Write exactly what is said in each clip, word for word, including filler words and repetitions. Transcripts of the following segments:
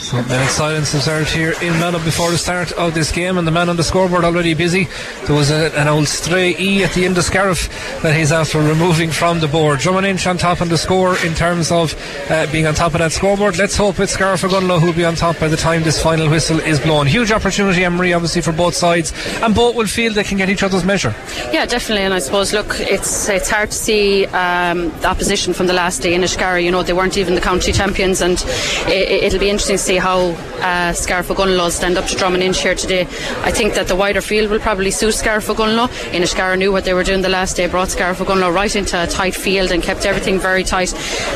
So minute silence observed here in Mallow before the start of this game, and the man on the scoreboard already busy. There was a, an old stray E at the end of Scariff that he's after removing from the board. Drummond on top on the score in terms of uh, being on top of that scoreboard. Let's hope it's Scariff Ogonnelloe who'll be on top by the time this final whistle is blown. Huge opportunity, Emery, obviously for both sides, and both will feel they can get each other's measure. Yeah, definitely. And I suppose, look, it's it's hard to see um, the opposition from the last day in Inniscarra. You know, they weren't even the county champions, and it, it'll be interesting to see how uh, Scariff Ogonnelloe stand up to Drummond Inch here today. I think that the wider field will probably suit Scariff Ogonnelloe. Inniscarra knew what they were doing the last day, brought Scariff Ogonnelloe right into a tight field and kept everything very tight.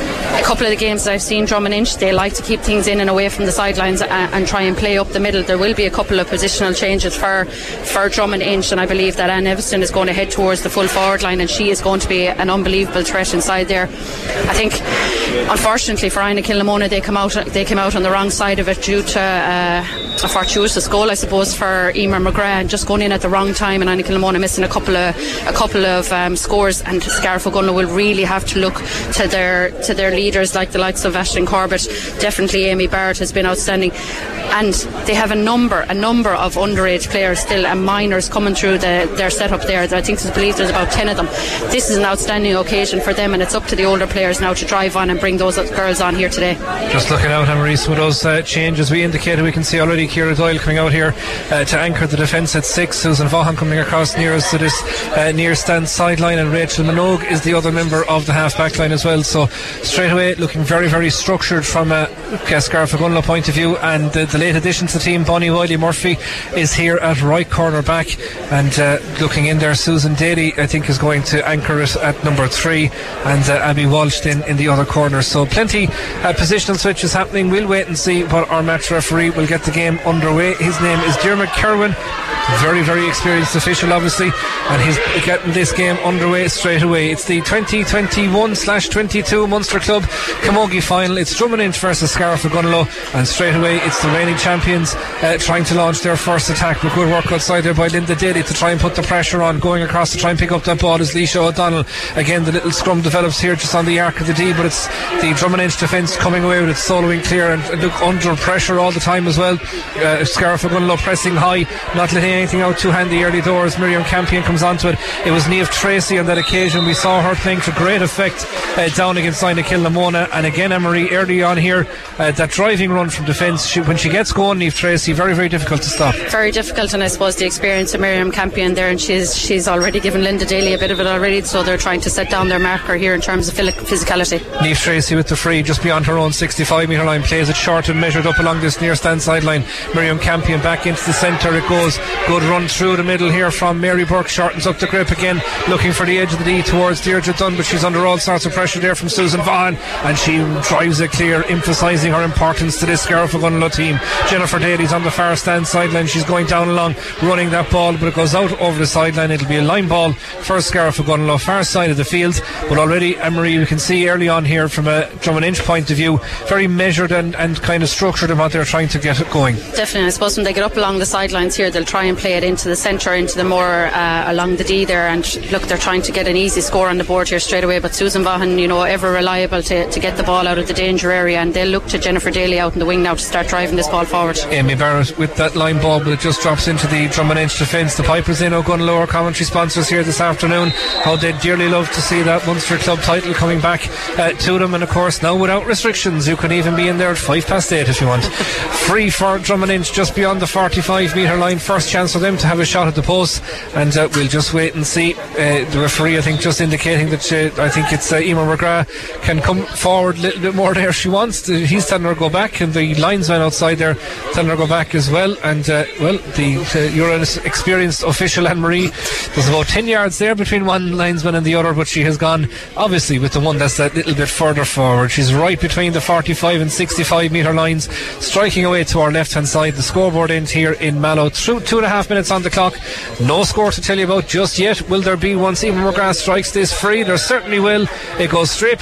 A couple of the games that I've seen Drummond Inch, they like to keep things in and away from the sidelines and, and try and play up the middle. There will be a couple of positional changes for, for Drummond Inch, and I believe that Anne Everston is going to head towards the full forward line, and she is going to be an unbelievable threat inside there. I think, unfortunately for Ina Kilnamona, they come out they came out on the wrong side of it due to uh, a fortuitous goal, I suppose, for Emer McGrath, and just going in at the wrong time, and Ina Kilnamona missing a couple of a couple of um, scores. And Scariff Ogonnelloe will really have to look to their to their leaders, like the likes of Ashton Corbett. Definitely Amy Barrett has been outstanding, and they have a number a number of underage players still and minors coming through the, their setup there. I think I believe there's about ten of them. This is an outstanding occasion for them, and it's up to the older players now to drive on and bring those girls on here today. Just looking out, Anne-Maurice, with those uh, changes we indicated, we can see already Ciara Doyle coming out here uh, to anchor the defence at six. Susan Vaughan coming across near us to this uh, near stand sideline, and Rachel Minogue is the other member of the half back line as well. So straight away looking very very structured from a Scariff Ogonnelloe point of view. And the, the late addition to the team, Bonnie Wiley Murphy, is here at right corner back, and uh, looking in there, Susan Daly I think is going to anchor it at number three, and uh, Abby Walsh then in the other corner. So plenty uh, positional switches happening. We'll wait and see what our match referee will get the game underway. His name is Dermot Kerwin, very very experienced official obviously, and he's getting this game underway straight away. It's the twenty twenty-one twenty-two Munster Club Camogie final. It's Drummond Inch versus Scariff Ogonnelloe, and straight away it's the reigning champions uh, trying to launch their first attack. But good work outside there by Linda Daly to try and put the pressure on. Going across to try and pick up that ball is Leisha O'Donnell. Again, the little scrum develops here just on the arc of the D, but it's the Drummond Inch defence coming away with it, soloing clear, and, and look under pressure all the time as well. uh, Scariff Ogonnelloe pressing high, not letting anything out too handy early doors. Miriam Campion comes onto it. It was Niamh Tracy on that occasion. We saw her playing to great effect uh, down against Ina Kilnamona. And again, Emery, early on here, uh, that driving run from defence, she, when she gets going, Niamh Tracy, very very difficult to stop. Very difficult, and I suppose the experience of Miriam Campion there, and she's she's already given Linda Daly a bit of it already, so they're trying to set down their marker here in terms of physicality. Niamh Tracy with the free just beyond her own sixty-five metre line, plays it short and measured up along this near stand sideline. Miriam Campion back into the centre it goes. Good run through the middle here from Mary Burke, shortens up the grip again, looking for the edge of the D towards Deirdre Dunn, but she's under all sorts of pressure there from Susan Vaughan, and she drives it clear, emphasising her importance to this Scariff Ogonnelloe team. Jennifer Daly's on the far stand sideline. She's going down along, running that ball, but it goes out over the sideline. It'll be a line ball for Scariff Ogonnelloe, far side of the field. But already, Emery, you can see early on here from a Drummond Inch point of view, very measured and, and kind of structured in what they're trying to get it going. Definitely. I suppose when they get up along the sidelines here, they'll try and play it into the centre, into the more uh, along the D there, and look, they're trying to get an easy score on the board here straight away. But Susan Vaughan, you know, ever reliable to, to get the ball out of the danger area, and they'll look to Jennifer Daly out in the wing now to start driving this ball forward. Amy Barrett with that line ball, but it just drops into the Drummond Inch defence. The Pipers in Ogonnelloe, our commentary sponsors here this afternoon. How they'd dearly love to see that Munster Club title coming back uh, to them, and of course now without restrictions you can even be in there at five past eight if you want. Free for Drummond Inch just beyond the forty-five metre line. First chance for them to have a shot at the post, and uh, we'll just wait and see. Uh, the referee I think just indicating that she, I think it's uh, Emer McGrath can come forward a little bit more there. She wants to, he's telling her to go back, and the linesman outside there telling her to go back as well. And uh, well, the uh, you're an experienced official, Anne-Marie. There's about ten yards there between one linesman and the other, but she has gone obviously with the one that's a little bit further forward. She's right between the forty-five and sixty-five metre lines, striking away to our left hand side. The scoreboard end here in Mallow, through two and a half minutes on the clock. No score to tell you about just yet. Will there be once Emer McGrath strikes this free? There certainly will. It goes straight between the posts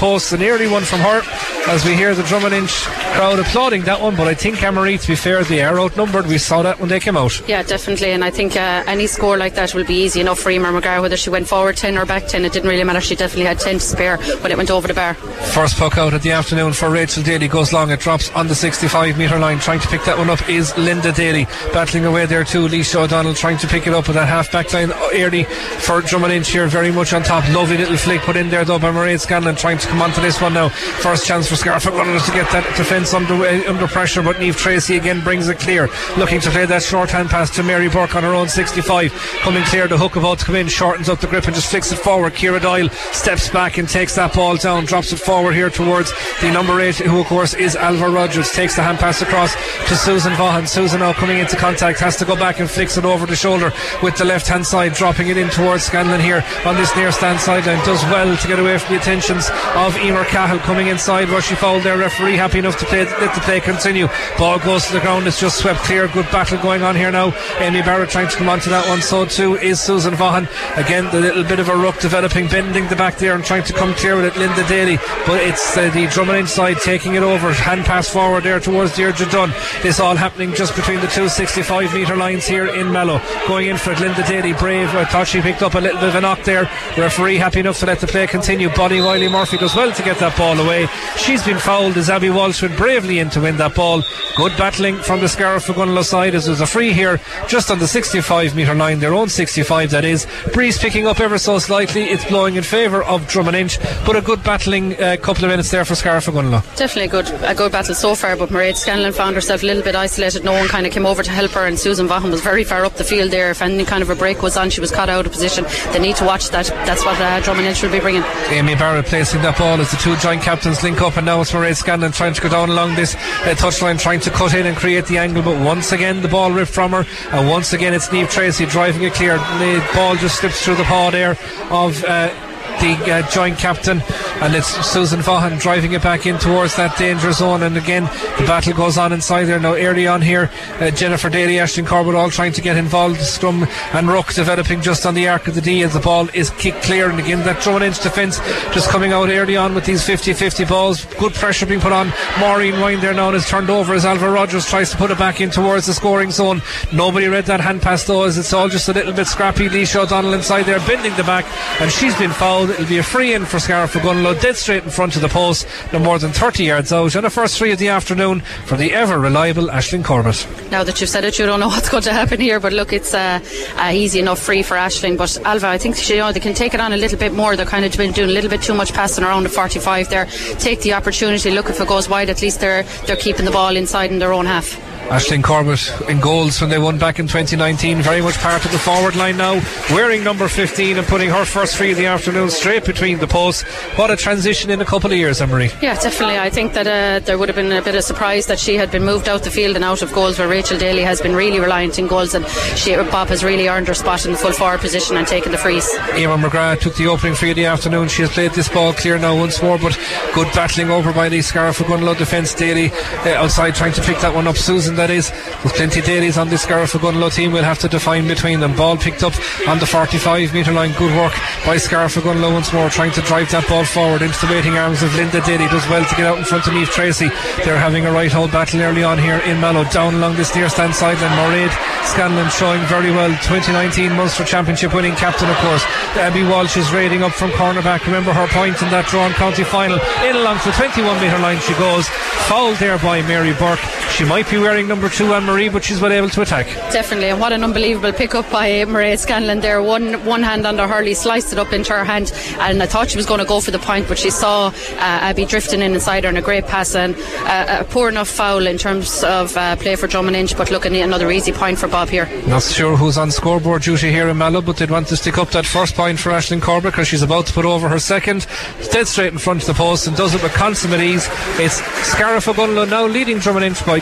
post. An early one from her as we hear the Drummond Inch crowd applauding that one, but I think Anne-Marie, to be fair, they are outnumbered. We saw that when they came out. Yeah, definitely, and I think uh, any score like that will be easy enough for Emer McGrath, whether she went forward ten or back ten, it didn't really matter. She definitely had ten to spare when it went over the bar. First puck out at the afternoon for Rachel Daly goes long, it drops on the sixty-five metre line. Trying to pick that one up is Linda Daly, battling away there too. Leisha O'Donnell trying to pick it up with that half back line early for Drummond Inch here, very much on top. Lovely little flick put in there though by Mairead Scanlon, trying to come onto this one now. First chance for Scarf Gunlow to get that defence under, uh, under pressure, but Niamh Tracy again brings it clear, looking to play that short hand pass to Mary Burke on her own sixty-five, coming clear, the hook about to come in, shortens up the grip and just flicks it forward. Ciara Doyle steps back and takes that ball down, drops it forward here towards the number eight, who of course is Alva Rogers. Takes the hand pass across to Susan Vaughan. Susan now coming into contact, has to go back and flicks it over the shoulder with the left hand side, dropping it in towards Scanlon here on this near stand sideline. Does well to get away from the attentions of Emer Cahill coming inside where she fouled their referee. Happy enough to play, let the play continue. Ball goes to the ground, it's just swept clear. Good battle going on here now. Amy Barrett trying to come onto that one, so too is Susan Vaughan. Again, the little bit of a ruck developing, bending the back there and trying to come clear with it, Linda Daly, but it's uh, the Drummond Inch side taking it over. Hand pass forward there towards Deirdre Dunn. This all happening just between the two sixty-five metre lines here in Mallow. Going in for it, Linda Daly, brave. I thought she picked up a little bit of a knock there. Referee happy enough to let the play continue. Bonnie Wiley Murphy does well to get that ball away. She's been fouled as Abby Walsh went bravely in to win that ball. Good battling from the Scariff Gunlow side as there's a free here just on the sixty-five metre line, their own sixty-five that is. Breeze picking up ever so slightly, it's blowing in favour of Drummond Inch, but a good battling uh, couple of minutes there for Scariff Gunlow. Definitely a good, a good battle so far, but Mairead Scanlon found herself a little bit isolated. No one kind of came over to help her, and Susan Vaughan was very far up the field there. If any kind of a break was on, she was caught out of position. They need to watch that. That's what uh, Drummond Inch will be bringing. Amy Barrett placing that ball as the two joint captains link up, and now it's Mairead Scanlon trying to go down along this uh, touchline, trying to cut in and create the angle, but once again the ball ripped from her, and once again it's Niamh Tracy driving it clear. The ball just slips through the paw there of uh, the uh, joint captain, and it's Susan Vaughan driving it back in towards that danger zone. And again the battle goes on inside there now. Early on here, uh, Jennifer Daly, Aisling Corbett all trying to get involved. Scrum and ruck developing just on the arc of the D as the ball is kicked clear, and again that Drummond Inch defence just coming out early on with these fifty-fifty balls. Good pressure being put on. Maureen Ryan there now is turned over as Alva Rogers tries to put it back in towards the scoring zone. Nobody read that hand pass though, as it's all just a little bit scrappy. Leisha O'Donnell inside there bending the back, and she's been fouled. It'll be a free in for Scariff Gunlow, dead straight in front of the post, no more than thirty yards out, and a first free of the afternoon for the ever reliable Aisling Corbett. Now that you've said it, you don't know what's going to happen here, but look, it's uh, uh, easy enough free for Aisling. But Alva, I think she, you know, they can take it on a little bit more. They're kind of been doing a little bit too much passing around the forty-five there. Take the opportunity. Look, if it goes wide, at least they're they're keeping the ball inside in their own half. Aisling Corbett in goals when they won back in twenty nineteen, very much part of the forward line now, wearing number fifteen and putting her first free of the afternoon straight between the posts. What a transition in a couple of years, Anne-Marie. Yeah, definitely. I think that uh, there would have been a bit of surprise that she had been moved out the field and out of goals, where Rachel Daly has been really reliant in goals, and she, Bob has really earned her spot in the full forward position and taken the frees. Emer McGrath took the opening free of the afternoon. She has played this ball clear now once more, but good battling over by the Scariff Gunlow defence. Daly uh, outside trying to pick that one up. Susan, that is. There's plenty of Dailies on this Scariff Gunlow team. We'll have to define between them. Ball picked up on the forty-five metre line. Good work by Scariff Gunlow once more, trying to drive that ball forward into the waiting arms of Linda Daly. Does well to get out in front of Niamh Tracy. They're having a right hold battle early on here in Mallow. Down along this near stand sideline, Mairead Scanlon showing very well. twenty nineteen Munster Championship winning captain, of course. Abby Walsh is raiding up from cornerback. Remember her point in that drawn county final. In along the twenty-one metre line she goes. Fouled there by Mary Burke. She might be wearing number two, Anne-Marie, but she's well able to attack. Definitely, and what an unbelievable pick up by Mairead Scanlon there. One one hand under Hurley, sliced it up into her hand, and I thought she was going to go for the point, but she saw uh, Abby drifting in inside her, and a great pass, and uh, a poor enough foul in terms of uh, play for Drummond Inch, but look, another easy point for Bob here. Not sure who's on scoreboard duty here in Mallow, but they'd want to stick up that first point for Aisling Corbett, because she's about to put over her second. Dead straight in front of the post and does it with consummate ease. It's Scariff Gunlow now leading Drummond Inch by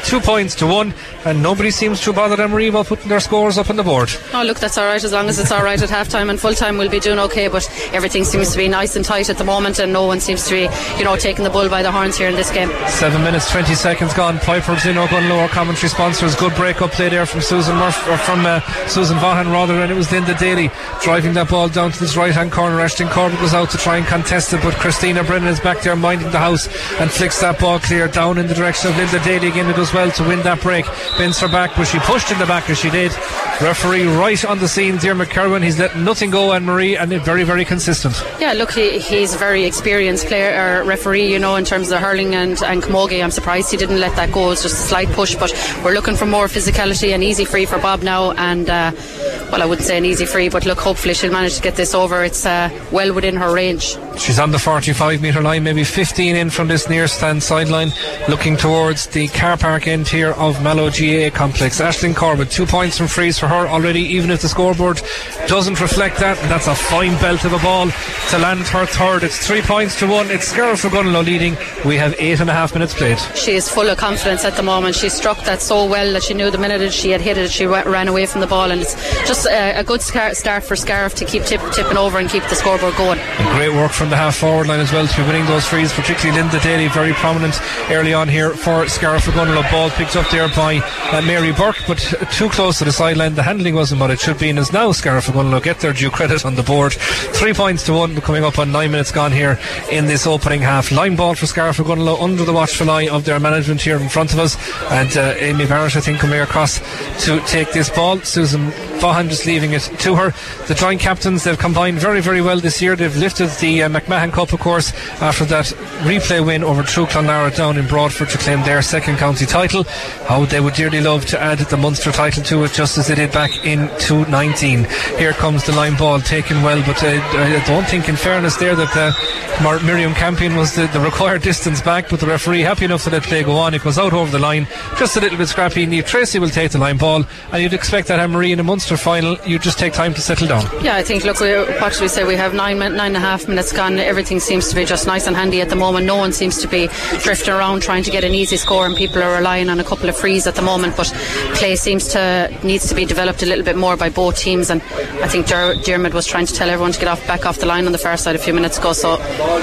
two points to one, and nobody seems too bothered, Anne-Marie, about putting their scores up on the board. Oh look, that's alright, as long as it's alright at half time, and full time we'll be doing okay, but everything seems to be nice and tight at the moment, and no one seems to be, you know, taking the bull by the horns here in this game. Seven minutes twenty seconds gone. Piper's in Ogonnelloe, our commentary sponsors. Good break up play there from Susan Murphy, or from uh, Susan Vaughan rather, and it was Linda Daly driving that ball down to this right hand corner. Ashton Corbett goes out to try and contest it, but Christina Brennan is back there minding the house and flicks that ball clear down in the direction of Linda Daly. Again, it does well to win that break, bends her back, but she pushed in the back as she did. Referee right on the scene, Dear McKerwin. He's letting nothing go, Anne-Marie, and very very consistent. Yeah, look, he, he's a very experienced player, or referee, you know, in terms of the hurling and, and camogie. I'm surprised he didn't let that go. It's just a slight push, but we're looking for more physicality. An easy free for Bob now, and uh, well, I wouldn't say an easy free, but look, hopefully she'll manage to get this over. It's uh, well within her range. She's on the forty-five metre line, maybe fifteen in from this near stand sideline, looking towards the car park end here of Mallow G A A complex. Aisling Corbett, two points from frees for her already, even if the scoreboard doesn't reflect that, and that's a fine belt of a ball to land her third. It's three points to one. It's Scariff Ogonnelloe leading. We have eight and a half minutes played. She is full of confidence at the moment. She struck that so well that she knew the minute she had hit it, she w- ran away from the ball, and it's just a, a good scar- start for Scariff to keep tip- tipping over and keep the scoreboard going. And great work from the half forward line as well to be winning those frees, particularly Linda Daly, very prominent early on here for Scariff Ogonnelloe. Ball picked up there by uh, Mary Burke, but too close to the sideline. The handling wasn't what it should be, and as now Scariff Ogonnelloe get their due credit on the board. Three points to one, coming up on nine minutes gone here in this opening half. Line ball for Scariff Ogonnelloe under the watchful eye of their management here in front of us, and uh, Amy Barrett, I think, coming across to take this ball. Susan Vaughan just leaving it to her. The joint captains, they've combined very very well this year. They've lifted the uh, McMahon Cup, of course, after that replay win over True Clonlara down in Broadford to claim their second county title. How they would dearly love to add the Munster title to it, just as they did back in two nineteen. Here comes the line ball, taken well, but uh, I don't think in fairness there that uh, Mar- Miriam Campion was the, the required distance back, but the referee happy enough to let play go on. It goes out over the line, just a little bit scrappy. Niamh Tracy will take the line ball, and you'd expect that Anne-Marie in a Munster final, you just take time to settle down. Yeah, I think, look, we, what should we say, we have nine, nine and a half minutes gone. Everything seems to be just nice and handy at the moment. No one seems to be drifting around trying to get an easy score, and people are relying on a couple of frees at the moment, but play seems to needs to be developed a little bit more by both teams, and I think Der- Dermot was trying to tell everyone to get off back off the line on the far side a few minutes ago. So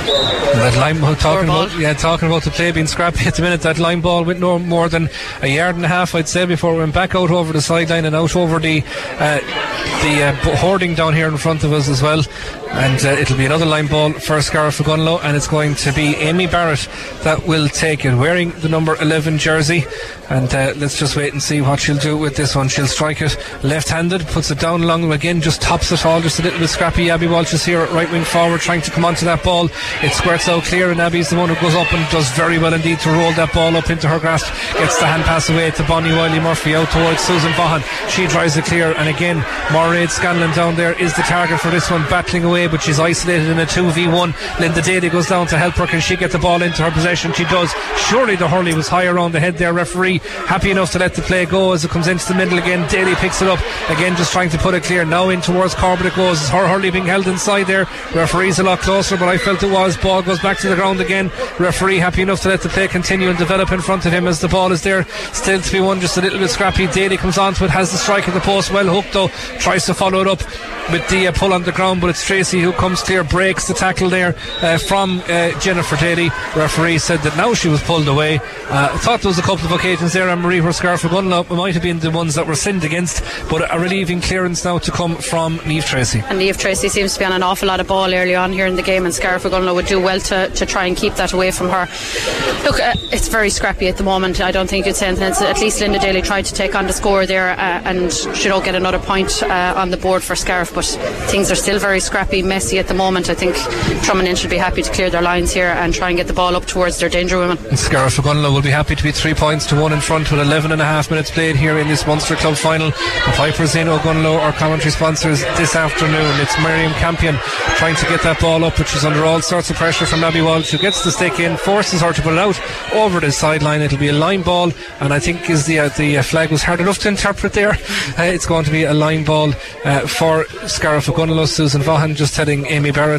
that line ball, talking about, yeah, talking about the play being scrappy at the minute, that line ball went no more than a yard and a half, I'd say, before it went back out over the sideline and out over the uh, the uh, hoarding down here in front of us as well. And uh, it'll be another line ball for Scariff Ogonnelloe, and it's going to be Amy Barrett that will take it, wearing the number eleven jersey. And uh, let's just wait and see what she'll do with this one. She'll strike it left-handed, puts it down long again, just tops it all, just a little bit scrappy. Abby Walsh is here at right wing forward, trying to come onto that ball. It squirts out clear, and Abby's the one who goes up and does very well indeed to roll that ball up into her grasp. Gets the hand pass away to Bonnie Wiley Murphy out towards Susan Vaughan. She drives it clear, and again Mairead Scanlon down there is the target for this one, battling away, but she's isolated in a two v one. Linda Daly goes down to help her. Can she get the ball into her possession? She does. Surely the hurley was high around the head there. Referee happy enough to let the play go as it comes into the middle again. Daly picks it up again, just trying to put it clear. Now in towards Corbett it goes. Her hurley being held inside there. Referee's a lot closer, but I felt it was. Ball goes back to the ground again. Referee happy enough to let the play continue and develop in front of him as the ball is there still to be won, just a little bit scrappy. Daly comes onto it, has the strike at the post, well hooked though, tries to follow it up with the uh, pull on the ground, but it's Tracy who comes clear, breaks the tackle there uh, from uh, Jennifer Daly. Referee said that now she was pulled away. uh, I thought there was a couple of occasions there, Anne-Marie, where Scariff Ogonnelloe might have been the ones that were sinned against, but a relieving clearance now to come from Niamh Tracy. And Niamh Tracy seems to be on an awful lot of ball early on here in the game, and Scariff Ogonnelloe would do well to, to try and keep that away from her. Look, uh, it's very scrappy at the moment. I don't think you'd say anything. It's, at least Linda Daly tried to take on the score there, uh, and she don't get another point uh, on the board for Scariff, but things are still very scrappy, messy at the moment. I think Trumanin should be happy to clear their lines here and try and get the ball up towards their danger women. And Scariff Ogonnelloe will be happy to be three points to one in front with eleven and a half minutes played here in this Munster Club final. The Pipers in Ogonnelloe, our commentary sponsors this afternoon. It's Miriam Campion trying to get that ball up, which is under all sorts of pressure from Abby Walsh, who gets the stick in, forces her to put it out over the sideline. It'll be a line ball, and I think is the uh, the uh, flag was hard enough to interpret there. Uh, it's going to be a line ball uh, for Scariff Ogonnelloe. Susan Vaughan just telling Amy Barrett that I'm going to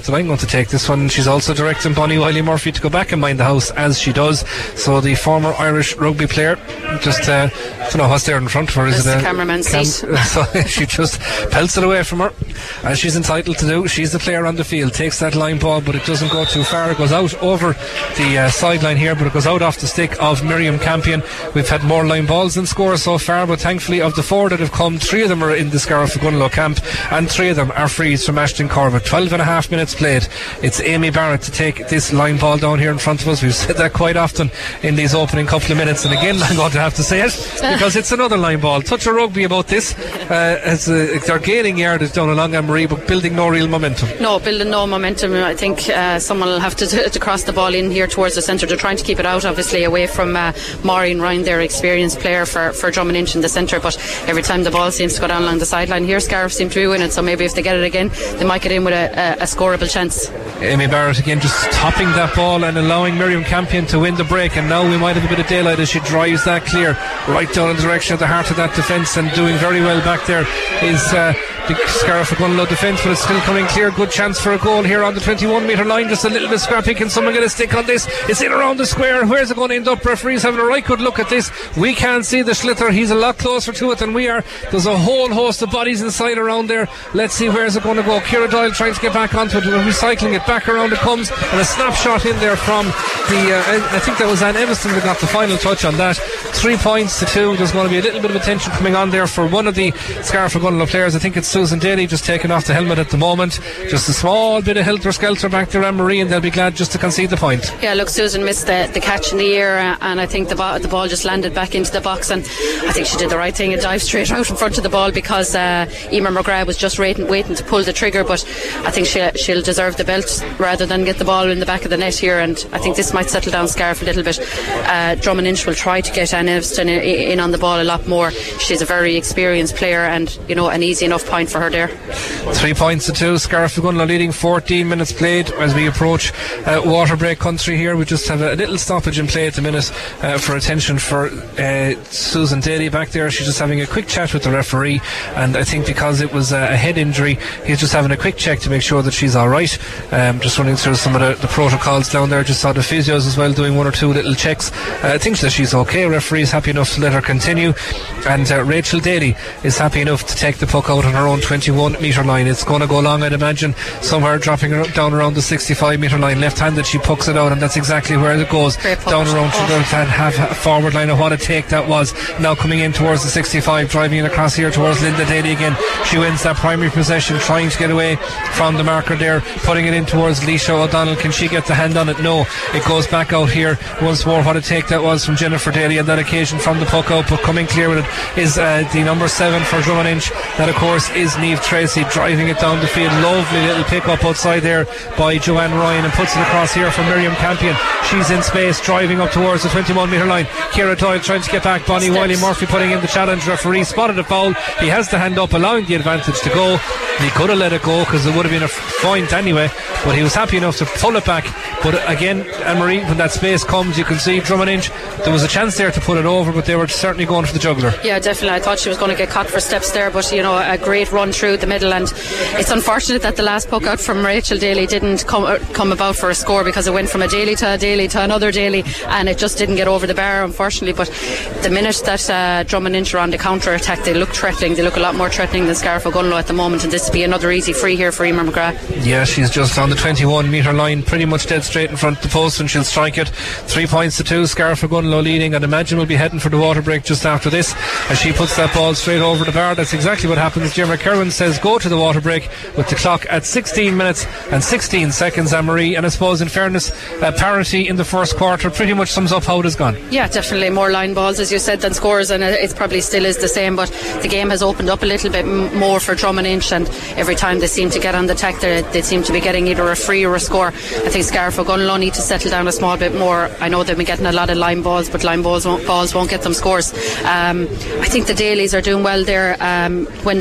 to take this one. She's also directing Bonnie Wiley Murphy to go back and mind the house as she does. So the former Irish rugby player, just uh, I don't know what's there in front of her. Is That's it the a cameraman's cam- seat? So she just pelts it away from her, as she's entitled to do. She's the player on the field, takes that line ball, but it doesn't go too far. It goes out over the uh, sideline here, but it goes out off the stick of Miriam Campion. We've had more line balls than scores so far, but thankfully of the four that have come, three of them are in the Scariff Gunlow camp, and three of them are frees from Ashton Corbett. twelve and a half minutes played. It's Amy Barrett to take this line ball down here in front of us. We've said that quite often in these opening couple of minutes, and again I'm going to have to say it because it's another line ball. Touch of rugby about this, uh, as uh, they're gaining yardage down along Anne-Marie, but building no real momentum. No, building no momentum. I think uh, someone will have to, to, to cross the ball in here towards the centre. They're trying to keep it out, obviously, away from uh, Maureen Ryan, their experienced player for, for Drummond Inch in the centre, but every time the ball seems to go down along the sideline here, Scariff seem to be winning, so maybe if they get it again they might get in with a, a, a scoreable chance. Amy Barrett again just topping that ball and allowing Miriam Campion to win the break, and now we might have a bit of daylight as she drives that clear right down in the direction of the heart of that defence, and doing very well back there is uh, the Scariff Gunlow defence, but it's still coming clear. Good chance for a goal here on the twenty-one metre line, just a little bit scrappy. Can someone get a stick on this? It's in around the square. Where's it going to end up? Referee's having a right good look at this. We can't see the Schlitter, he's a lot closer to it than we are. There's a whole host of bodies inside around there. Let's see where's it going to go. Ciara Doyle trying to get back onto it, recycling it back around it comes, and a snapshot in there from the uh, I think that was Anne Evanston that got the final touch on that. Three points to two. There's going to be a little bit of attention coming on there for one of the Scariff Gunlow players. I think it's Susan Daly, just taking off the helmet at the moment. Just a small bit of helter-skelter back there, Anne-Marie, and they'll be glad just to concede the point. Yeah, look, Susan missed the, the catch in the air, uh, and I think the, bo- the ball just landed back into the box, and I think she did the right thing and dived straight out in front of the ball, because uh, Emer McGrath was just waiting, waiting to pull the trigger, but I think she, she'll deserve the belt rather than get the ball in the back of the net here, and I think this might settle down Scariff a little bit. uh, Drummond Inch will try to get Anne Evanston in, in on the ball a lot more. She's a very experienced player, and you know, an easy enough point for her there. Three points to two. Scariff Gunlow leading, fourteen minutes played as we approach uh, water break country here. We just have a little stoppage in play at the minute uh, for attention for uh, Susan Daly back there. She's just having a quick chat with the referee, and I think because it was a head injury, he's just having a quick check to make sure that she's alright. Um, just running through some of the, the protocols down there. Just saw the physios as well doing one or two little checks. uh, I think that she's okay. Referee is happy enough to let her continue, and uh, Rachel Daly is happy enough to take the puck out on her own twenty-one metre line. It's going to go long, I'd imagine, somewhere dropping her down around the sixty-five metre line. Left-handed, she pucks it out, and that's exactly where it goes, down around to the half forward line. Of what a take that was. Now coming in towards the sixty-five, driving it across here towards Linda Daly again. She wins that primary possession, trying to get away from the marker there, putting it in towards Leisha O'Donnell. Can she get the hand on it? No. It goes back out here once more. What a take that was from Jennifer Daly on that occasion from the puck out, but coming clear with it is uh, the number seven for Drummond Inch. That of course is Niamh Tracy, driving it down the field. Lovely little pick up outside there by Joanne Ryan, and puts it across here for Miriam Campion. She's in space, driving up towards the twenty-one metre line. Ciara Doyle trying to get back. Bonnie Wiley Murphy putting in the challenge. Referee spotted a foul. He has the hand up, allowing the advantage to go. He could have let it go because it would have been a point anyway, but he was happy enough to pull it back. But again, Anne-Marie, when that space comes, you can see Drummond Inch, there was a chance there to put it over, but they were certainly going for the juggler. Yeah, definitely. I thought she was going to get caught for steps there, but you know, a great run through the middle, and it's unfortunate that the last puck out from Rachel Daly didn't come uh, come about for a score, because it went from a Daly to a Daly to another Daly, and it just didn't get over the bar, unfortunately. But the minute that uh, Drummond Inch are on the counter attack, they look threatening. They look a lot more threatening than Scariff Gunlow at the moment, and this will be another easy free here for Emer McGrath. Yeah, she's just on the twenty-one metre line, pretty much dead straight in front of the post, and she'll strike it. Three points to two. Scariff Gunlow leading. I'd imagine we'll be heading for the water break just after this, as she puts that ball straight over the bar. That's exactly what happens. Jeremy Kerwin says go to the water break with the clock at sixteen minutes and sixteen seconds, Anne-Marie. And I suppose in fairness, uh, parity in the first quarter pretty much sums up how it has gone. Yeah, definitely more line balls, as you said, than scores, and it probably still is the same, but the game has opened up a little bit m- more for Drummond Inch, and every time they seem to get on the attack, they, they seem to be getting either a free or a score. I think Scariff Gunlow need to settle down a small bit more. I know they've been getting a lot of line balls, but line balls won't, balls won't get them scores. Um, I think the Dailies are doing well there. Um, when they managed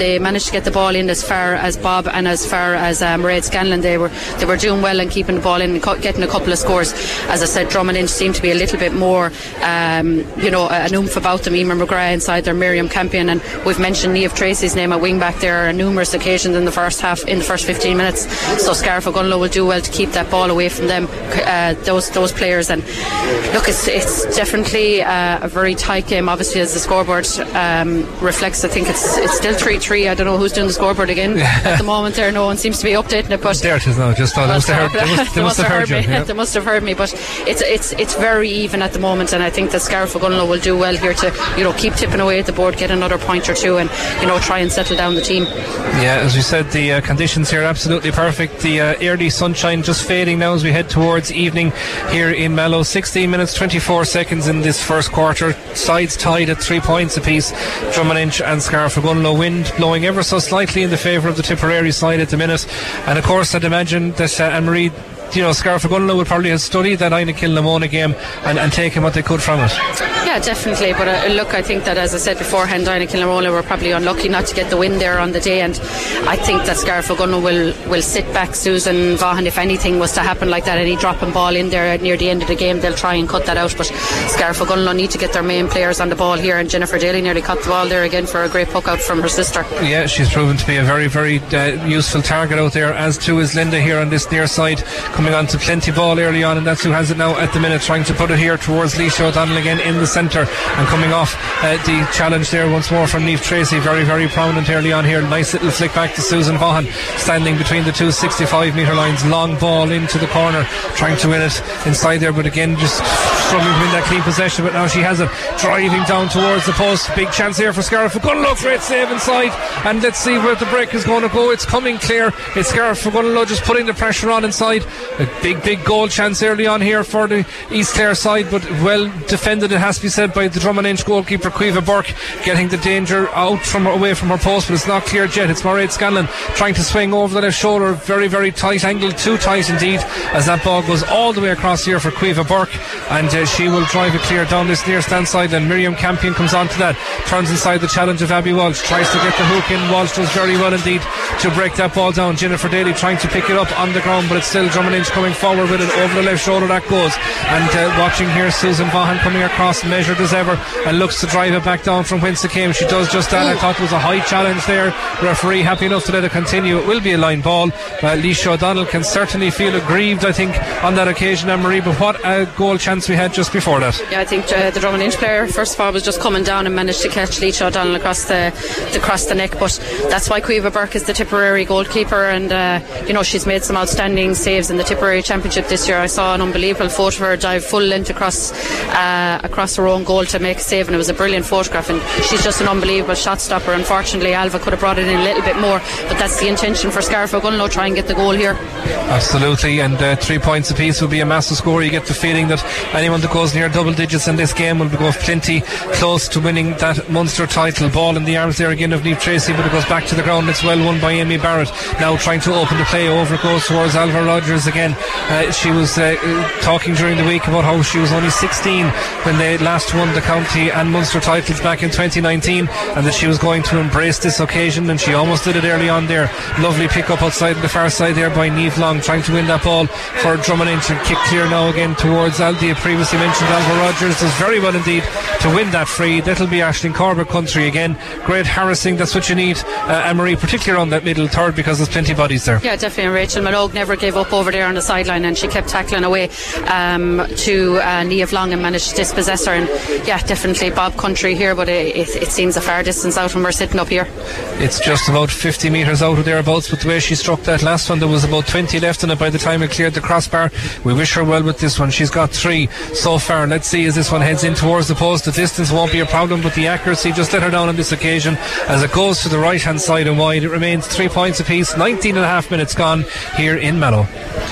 managed to get the ball in as far as Bob and as far as um, Mairead Scanlon. They were they were doing well and keeping the ball in and co- getting a couple of scores. As I said, Drummond Inch seemed to be a little bit more, um, you know, an oomph about them. Emer McGrath inside there, Miriam Campion, and we've mentioned Niamh Tracy's name at wing back there on numerous occasions in the first half, in the first fifteen minutes. So Scariff Ogonnelloe will do well to keep that ball away from them, uh, those those players. And look, it's it's definitely uh, a very tight game. Obviously, as the scoreboard um, reflects, I think it's it's still three three. I don't know who's doing the scoreboard again at the moment. There, no one seems to be updating it. But there it is now. Just thought they must have heard, they must, they must have heard, heard me. Yeah. They must have heard me. But it's it's it's very even at the moment, and I think that Scariff Ogonnelloe will do well here to, you know, keep tipping away at the board, get another point or two, and, you know, try and settle down the team. Yeah, as we said, the uh, conditions here are absolutely perfect. The uh, early sunshine just fading now as we head towards evening here in Mallow. sixteen minutes twenty-four seconds in this first quarter. Sides tied at three points apiece. Drummond Inch and Scariff Ogonnelloe. Wind blowing ever so slightly in the favour of the Tipperary side at the minute. And of course, I'd imagine that uh, Anne-Marie, you know, Scariff Ogonnelloe would probably have studied that Ina Kilnamona game and, and taken what they could from it. Yeah, definitely. But uh, look, I think that, as I said beforehand, Ina Kilnamona were probably unlucky not to get the win there on the day, and I think that Scariff Ogonnelloe will, will sit back Susan Vaughan. If anything was to happen like that, any dropping ball in there near the end of the game, they'll try and cut that out. But Scariff Ogonnelloe need to get their main players on the ball here, and Jennifer Daly nearly caught the ball there again for a great puck out from her sister. Yeah, she's proven to be a very, very uh, useful target out there, as too is Linda here on this near side, coming on to plenty ball early on, and that's who has it now at the minute, trying to put it here towards Leisha O'Donnell again in the centre, and coming off uh, the challenge there once more from Niamh Tracy. Very, very prominent early on here. Nice little flick back to Susan Vaughan, standing between the two sixty-five metre lines. Long ball into the corner, trying to win it inside there, but again just struggling to win that clean possession. But now she has it, driving down towards the post. Big chance here for Scariff Ogonnelloe. Great save inside, and let's see where the break is going to go. It's coming clear. It's Scariff Ogonnelloe just putting the pressure on inside. A big, big goal chance early on here for the East Clare side, but well defended, it has to be said, by the Drummond Inch goalkeeper Caoimhe Burke, getting the danger out from away from her post, but it's not cleared yet. It's Mairead Scanlon trying to swing over the left shoulder. Very, very tight angle, too tight indeed, as that ball goes all the way across here for Caoimhe Burke, and uh, she will drive it clear down this near stand side. And Miriam Campion comes on to that, turns inside the challenge of Abby Walsh, tries to get the hook in. Walsh does very well indeed to break that ball down. Jennifer Daly trying to pick it up on the ground, but it's still Drummond Inch coming forward with it over the left shoulder. That goes, and uh, watching here Susan Vaughan coming across, measured as ever, and looks to drive it back down from whence it came. She does just that. I thought it was a high challenge there. Referee happy enough to let it continue. It will be a line ball. uh, Leisha O'Donnell can certainly feel aggrieved, I think, on that occasion, Anne-Marie. But what a goal chance we had just before that. Yeah, I think uh, the Drummond Inch player first of all was just coming down and managed to catch Leisha O'Donnell across the, the across the neck. But that's why Caoimhe Burke is the Tipperary goalkeeper, and uh, you know, she's made some outstanding saves in the Tipperary Championship this year. I saw an unbelievable photo of her dive full length across uh, across her own goal to make a save, and it was a brilliant photograph, and she's just an unbelievable shot stopper. Unfortunately, Alva could have brought it in a little bit more, but that's the intention for Scariff Ogonnelloe, try and get the goal here. Absolutely, and uh, three points apiece will be a massive score. You get the feeling that anyone that goes near double digits in this game will go plenty close to winning that Munster title. Ball in the arms there again of Niamh Tracy, but it goes back to the ground. It's well won by Amy Barrett, now trying to open the play. Over it goes towards Alva Rogers again. Uh, she was uh, talking during the week about how she was only sixteen when they last won the county and Munster titles back in twenty nineteen, and that she was going to embrace this occasion, and she almost did it early on there. Lovely pick up outside the far side there by Niamh Long, trying to win that ball for Drummond Inch, and kick clear now again towards Aldi. Previously mentioned Alva Rogers does very well indeed to win that free. That'll be Aisling Corbett country again. Great harassing, that's what you need, uh, Anne-Marie, particularly on that middle third, because there's plenty of bodies there. Yeah, definitely. And Rachel Minogue never gave up over there on the sideline, and she kept tackling away um, to uh, Niamh Long and managed to dispossess her. And yeah, definitely Bob country here, but it, it, it seems a far distance out when we're sitting up here. It's just about fifty metres out of thereabouts, but the way she struck that last one, there was about twenty left in it by the time it cleared the crossbar. We wish her well with this one. She's got three so far. Let's see as this one heads in towards the post. The distance won't be a problem, but the accuracy just let her down on this occasion as it goes to the right hand side and wide. It remains three points apiece. nineteen and a half minutes gone here in Mallow.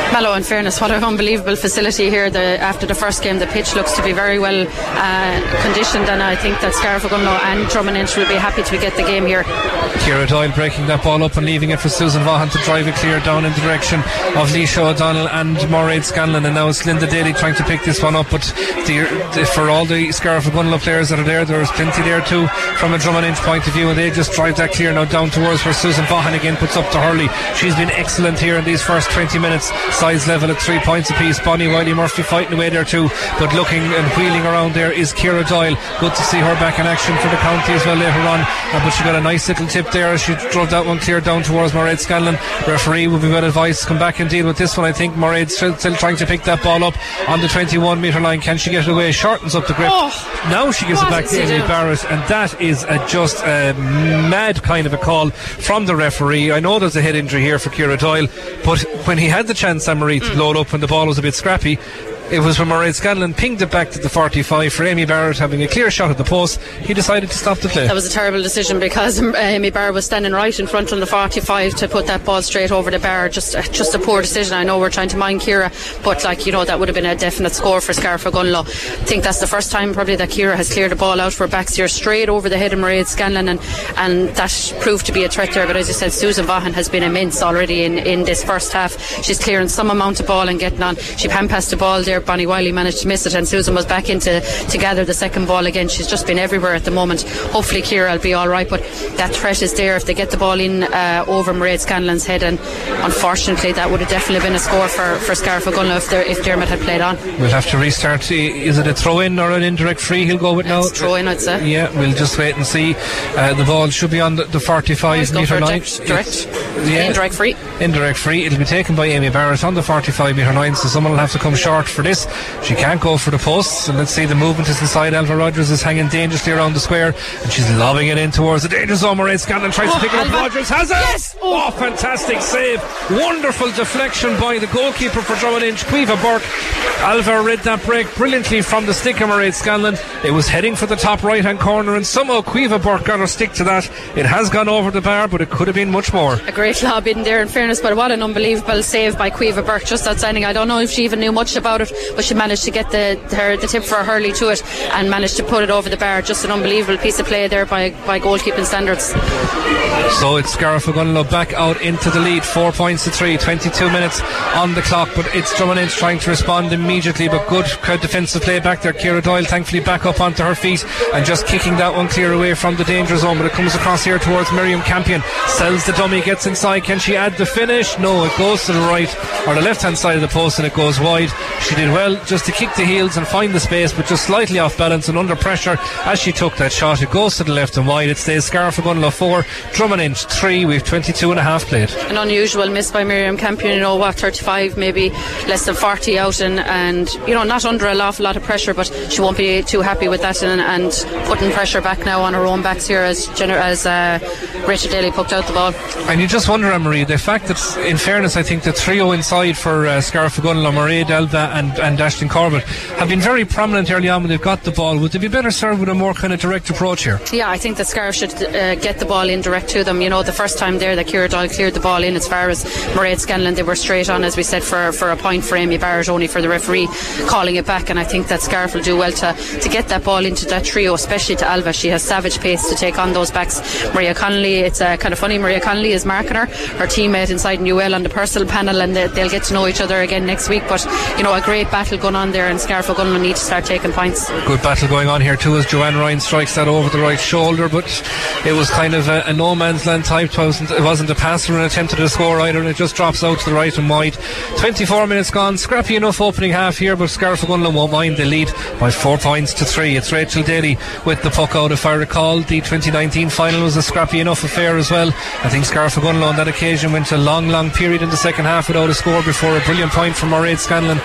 Mallow, in fairness, what an unbelievable facility here. The, after the first game, the pitch looks to be very well uh, conditioned, and I think that Scariff Ogonnelloe and Drummond Inch will be happy to get the game here. Ciara Doyle breaking that ball up and leaving it for Susan Vaughan to drive it clear down in the direction of Leisha O'Donnell and Mairead Scanlon, and now it's Linda Daly trying to pick this one up, but the, the, for all the Scariff Ogonnelloe players that are there, there's plenty there too from a Drummond Inch point of view, and they just drive that clear now down towards where Susan Vaughan again puts up to Hurley. She's been excellent here in these first twenty minutes, size level at three points apiece. Bonnie Wiley Murphy fighting away there too, but looking and wheeling around there is Ciara Doyle. Good to see her back in action for the county as well later on, uh, but she got a nice little tip there as she drove that one clear down towards Mairead Scanlon. Referee will be well advised to come back and deal with this one. I think Mairead's still, still trying to pick that ball up on the twenty-one metre line. Can she get it away? Shortens up the grip. Oh, now she gives it back to Amy Barrett, and that is a, just a mad kind of a call from the referee. I know there's a head injury here for Ciara Doyle, but when he had the chance, Anne-Marie, to mm. blow it up when the ball was a bit scrappy, it was when Mairead Scanlon pinged it back to the forty-five for Amy Barrett having a clear shot at the post. He decided to stop the play. That was a terrible decision because uh, Amy Barrett was standing right in front on the forty-five to put that ball straight over the bar. Just uh, just a poor decision. I know we're trying to mind Ciara, but like you know that would have been a definite score for Scariff Ogonnelloe. I think that's the first time probably that Ciara has cleared the ball out for a back steer straight over the head of Mairead Scanlon, and, and that proved to be a threat there. But as you said, Susan Vaughan has been immense already in, in this first half. She's clearing some amount of ball and getting on. She pan passed the ball there. Bonnie Wiley managed to miss it, and Susan was back into to gather the second ball again. She's just been everywhere at the moment. Hopefully Ciara will be alright, but that threat is there if they get the ball in uh, over Mairead Scanlon's head, and unfortunately that would have definitely been a score for, for Scariff Ogonnelloe if, if Dermot had played on. We'll have to restart. Is it a throw in or an indirect free he'll go with now? It's throw in, I'd say. Yeah, we'll just wait and see. Uh, the ball should be on the, the forty-five metre line. Direct, direct. Yeah. Indirect free. Indirect free. It'll be taken by Amy Barrett on the forty-five metre line, so someone will have to come short for this. She can't go for the posts, and let's see, the movement is inside. Alva Rogers is hanging dangerously around the square, and she's lobbing it in towards the danger zone. Mairead Scanlon tries oh, to pick it up. Rogers has it. Yes. Oh. oh, fantastic save. Wonderful deflection by the goalkeeper for Drummond Inch, Caoimhe Burke. Alva read that break brilliantly from the stick of Mairead Scanlon. It was heading for the top right hand corner, and somehow Caoimhe Burke got her stick to that. It has gone over the bar, but it could have been much more. A great lob in there, in fairness, but what an unbelievable save by Caoimhe Burke. Just outstanding. I don't know if she even knew much about it, but she managed to get the her the tip for Hurley to it and managed to put it over the bar. Just an unbelievable piece of play there by, by goalkeeping standards. So it's Scariff Ogonnelloe back out into the lead, four points to three, twenty-two minutes on the clock, but it's Drummond Inch trying to respond immediately, but good defensive play back there. Ciara Doyle thankfully back up onto her feet and just kicking that one clear away from the danger zone, but it comes across here towards Miriam Campion. Sells the dummy, gets inside. Can she add the finish? No, it goes to the right or the left hand side of the post and it goes wide. She did well just to kick the heels and find the space, but just slightly off balance and under pressure as she took that shot. It goes to the left and wide. It stays Scariff Ogonnelloe four, Drummond Inch three. We've twenty-two and a half played. An unusual miss by Miriam Campion, you know what, thirty-five, maybe less than forty out, and, and you know, not under an awful lot of pressure, but she won't be too happy with that, and, and putting pressure back now on her own backs here as as uh, Rachel Daly poked out the ball. And you just wonder, Anne-Marie, the fact that, in fairness, I think the trio inside for uh, Scariff Ogonnelloe, Mairead, Alva and, and Aisling Corbett have been very prominent early on when they've got the ball. Would they be better served with a more kind of direct approach here? Yeah, I think that Scariff should uh, get the ball in direct to them. You know, the first time there that Ciara Doyle cleared the ball in as far as Mairead Scanlon, they were straight on, as we said, for, for a point for Amy Barrett, only for the referee calling it back. And I think that Scariff will do well to, to get that ball into that trio, especially to Alva. She has savage pace to take on those backs. Maria Connolly, it's uh, kind of funny, Maria Connolly is marking her, her teammate inside Newell on the personal panel, and they, they'll get to know each other again next week. But, you know, a great battle going on there, and Scariff Ogonnelloe need to start taking points. Good battle going on here too as Joanne Ryan strikes that over the right shoulder, but it was kind of a, a no man's land type. It wasn't, it wasn't a pass or an attempt at a score either, and it just drops out to the right and wide. twenty-four minutes gone, scrappy enough opening half here, but Scariff Ogonnelloe won't mind. They lead by four points to three. It's Rachel Daly with the puck out. If I recall, the twenty nineteen final was a scrappy enough affair as well. I think Scariff Ogonnelloe on that occasion went a long long period in the second half without a score before a brilliant point from Mairead Scanlon, who was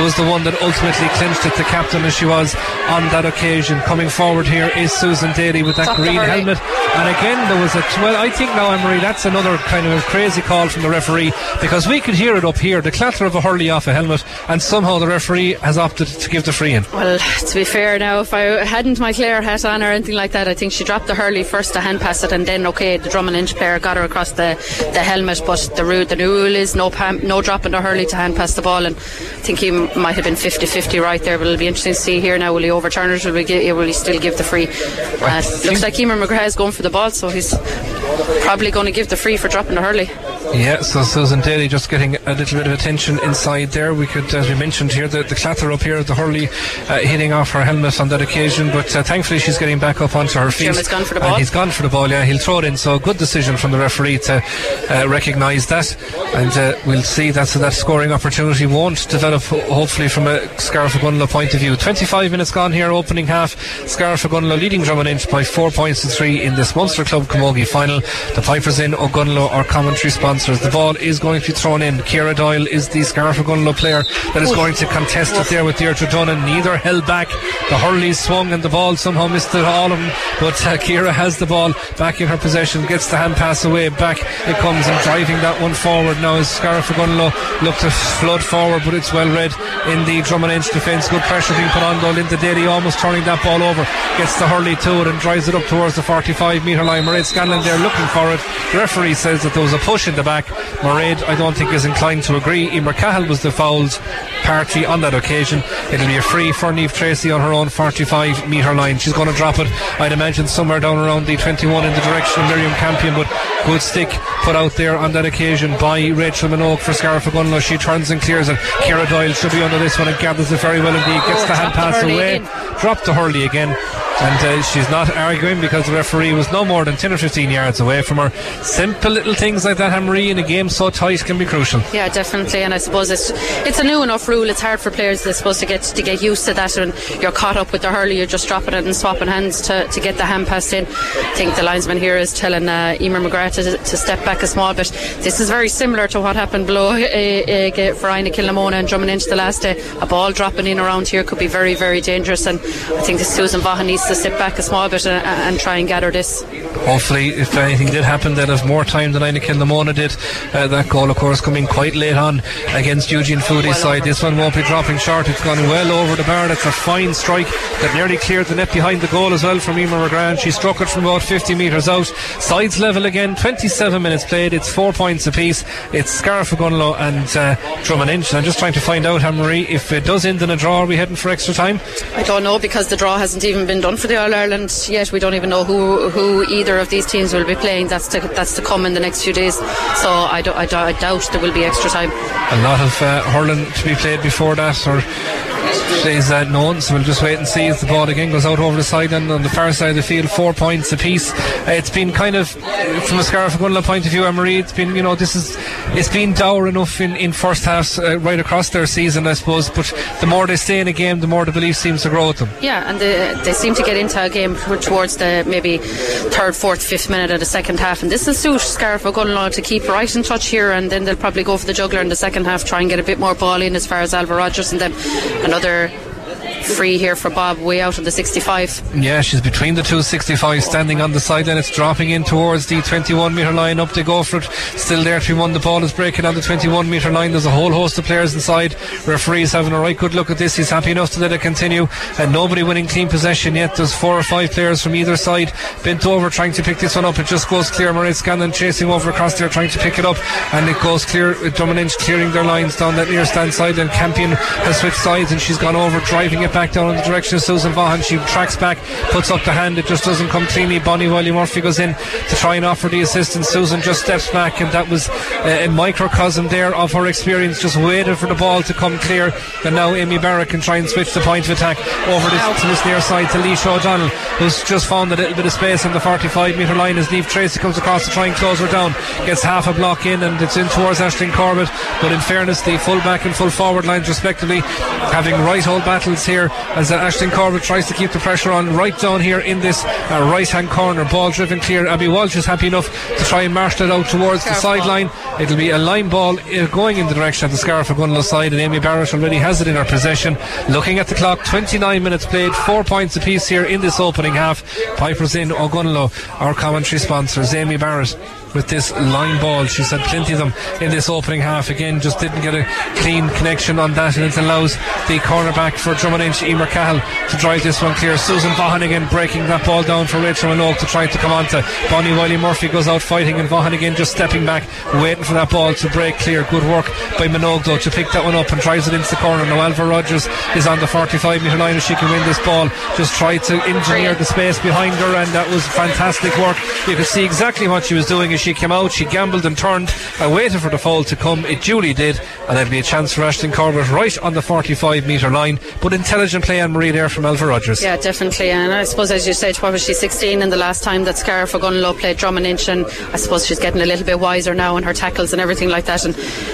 was the one that ultimately clinched it, the captain as she was on that occasion. Coming forward here is Susan Daly with that Top green helmet, and again there was a well I think now, Anne-Marie, that's another kind of a crazy call from the referee, because we could hear it up here, the clatter of a hurley off a helmet, and somehow the referee has opted to give the free in. Well, to be fair now, if I hadn't my Clare hat on or anything like that, I think she dropped the hurley first to hand pass it, and then okay, the Drummond Inch player got her across the, the helmet, but the rule, the rule is no pam, no dropping the hurley to hand pass the ball, and I think he might have been fifty-fifty right there, but it'll be interesting to see here now, will he overturn it, or will he, give, will he still give the free? Uh, looks like Emer McGrath is going for the ball, so he's probably going to give the free for dropping the hurley. Yeah, so Susan Daly just getting a little bit of attention inside there. We could, as we mentioned here, the, the clatter up here, the hurley uh, hitting off her helmet on that occasion, but uh, thankfully she's getting back up onto her feet. Dermot's gone for the ball. And he's gone for the ball, yeah, he'll throw it in, so good decision from the referee to uh, recognise that, and uh, we'll see that so that scoring opportunity won't develop, hopefully, from a Scariff Ogonnelloe point of view. twenty-five minutes gone here, opening half. Scariff Ogonnelloe leading Drummond Inch by four points to three in this Munster Club Camogie final. The Pipers in Ogonnelloe are commentary sponsors. The ball is going to be thrown in. Ciara Doyle is the Scariff Ogonnelloe player that is going to contest it there with Deirdre Dunnan. Neither held back. The hurley swung and the ball somehow missed it all of them, but uh, Ciara has the ball back in her possession, gets the hand pass away, back it comes, and driving that one forward now is Scariff Ogonnelloe. Look to flood forward, but it's well read in the Drummond Inch defence. Good pressure being put on though. Linda Daly almost turning that ball over, gets the hurley to it and drives it up towards the forty-five metre line. Mairead Scanlon there looking for it. The referee says that there was a push in the back. Mairead, I don't think, is inclined to agree. Emer Cahill was the fouled party on that occasion. It'll be a free for Niamh Tracy on her own forty-five metre line. She's going to drop it, I'd imagine, somewhere down around the twenty-one in the direction of Miriam Campion, but good stick put out there on that occasion by Rachel Minogue for Scariff Ogonnelloe. She turns and clears it. Ciara Doyle should be under this one and gathers it very well indeed. Gets oh, the hand pass away. Again. Dropped the hurley again. And uh, she's not arguing because the referee was no more than ten or fifteen yards away from her. Simple little things like that, Anne-Marie, in a game so tight can be crucial. Yeah, definitely. And I suppose it's it's a new enough rule. It's hard for players, they're supposed to get to get used to that. When you're caught up with the hurley, you're just dropping it and swapping hands to, to get the hand pass in. I think the linesman here is telling uh, Emer McGrath to, to step back a small bit. This is very similar to what happened below uh, uh, for Ina Kilnamona and Drummond Inch the last day. A ball dropping in around here could be very, very dangerous, and I think Susan Vaughan needs to step back a small bit and, and try and gather this. Hopefully, if anything did happen, they'd have more time than Ina Kilnamona did. Uh, that goal, of course, coming quite late on against Eugene Foody's well side. This one won't be dropping short. It's gone well over the bar. That's a fine strike that nearly cleared the net behind the goal as well from Emer McGrath. She struck it from about fifty metres out. Sides level again. twenty-seven minutes played. It's four points apiece. It's Scariff Ogonnelloe and uh, Drummond Inch. I'm just trying to find out, Anne-Marie, if it does end in a draw, are we heading for extra time? I don't know, because the draw hasn't even been done for the All-Ireland yet. We don't even know who who either of these teams will be playing. That's to, that's to come in the next few days. So I, do, I, do, I doubt there will be extra time. A lot of uh, hurling to be played before that, or is that known, so we'll just wait and see as the ball again goes out over the side and on the far side of the field. Four points apiece. Uh, it's been kind of, uh, from a Scariff Ogonnelloe point of view, Anne-Marie, it's been, you know, this is, it's been dour enough in, in first halves uh, right across their season, I suppose, but the more they stay in a game, the more the belief seems to grow with them. Yeah, and they, they seem to get into a game towards the maybe third, fourth, fifth minute of the second half, and this will suit Scariff Ogonnelloe to keep right in touch here, and then they'll probably go for the juggler in the second half, try and get a bit more ball in as far as Alva Rogers and them. Another free here for Bob, way out of the sixty-five. Yeah, she's between the two sixty-fives, standing on the sideline. It's dropping in towards the twenty-one metre line. Up they go for it. Still there to be won. The ball is breaking on the twenty-one metre line. There's a whole host of players inside. Referee's having a right good look at this. He's happy enough to let it continue, and nobody winning clean possession yet. There's four or five players from either side bent over trying to pick this one up. It just goes clear. Mairead Scanlon chasing over across there trying to pick it up, and it goes clear. Drummond Inch clearing their lines down that near stand side, and Campion has switched sides and she's gone over, driving it back down in the direction of Susan Vaughan. She tracks back, puts up the hand, it just doesn't come cleanly. Bonnie Wiley Murphy goes in to try and offer the assistance. Susan just steps back, and that was uh, a microcosm there of her experience, just waited for the ball to come clear, and now Amy Barrett can try and switch the point of attack over this, to this near side to Leisha O'Donnell, who's just found a little bit of space in the forty-five metre line as Niamh Tracy comes across to try and close her down, gets half a block in, and it's in towards Aisling Corbett. But in fairness, the full back and full forward lines respectively having right hold battles here here as uh, Aisling Corbett tries to keep the pressure on right down here in this uh, right hand corner. Ball driven clear. Abby Walsh is happy enough to try and marshal it out towards Careful. the sideline. It'll be a line ball uh, going in the direction of the Scariff Ogonnelloe side, and Amy Barrett already has it in her possession. Looking at the clock, twenty-nine minutes played, four points apiece here in this opening half. Pipers Inn Ogonnelloe, our commentary sponsors. Amy Barrett with this line ball. She's had plenty of them in this opening half. Again, just didn't get a clean connection on that, and it allows the cornerback for Drummond Inch, Emer Cahill, to drive this one clear. Susan Vaughan again breaking that ball down for Rachel Minogue to try to come on to. Bonnie Wiley Murphy goes out fighting, and Vaughan again just stepping back, waiting for that ball to break clear. Good work by Minogue though to pick that one up and drives it into the corner. Now Alva Rogers is on the forty-five metre line if she can win this ball. Just tried to engineer the space behind her, and that was fantastic work. You could see exactly what she was doing as she came out. She gambled and turned and waited for the foul to come. It duly did, and there'll be a chance for Aisling Corbett right on the forty-five metre line. But intelligent play, Anne-Marie, there from Alva Rogers. Yeah, definitely. And I suppose, as you said, what was she, sixteen in the last time that Scariff Ogonnelloe played Drummond Inch, and I suppose she's getting a little bit wiser now in her tackles and everything like that. And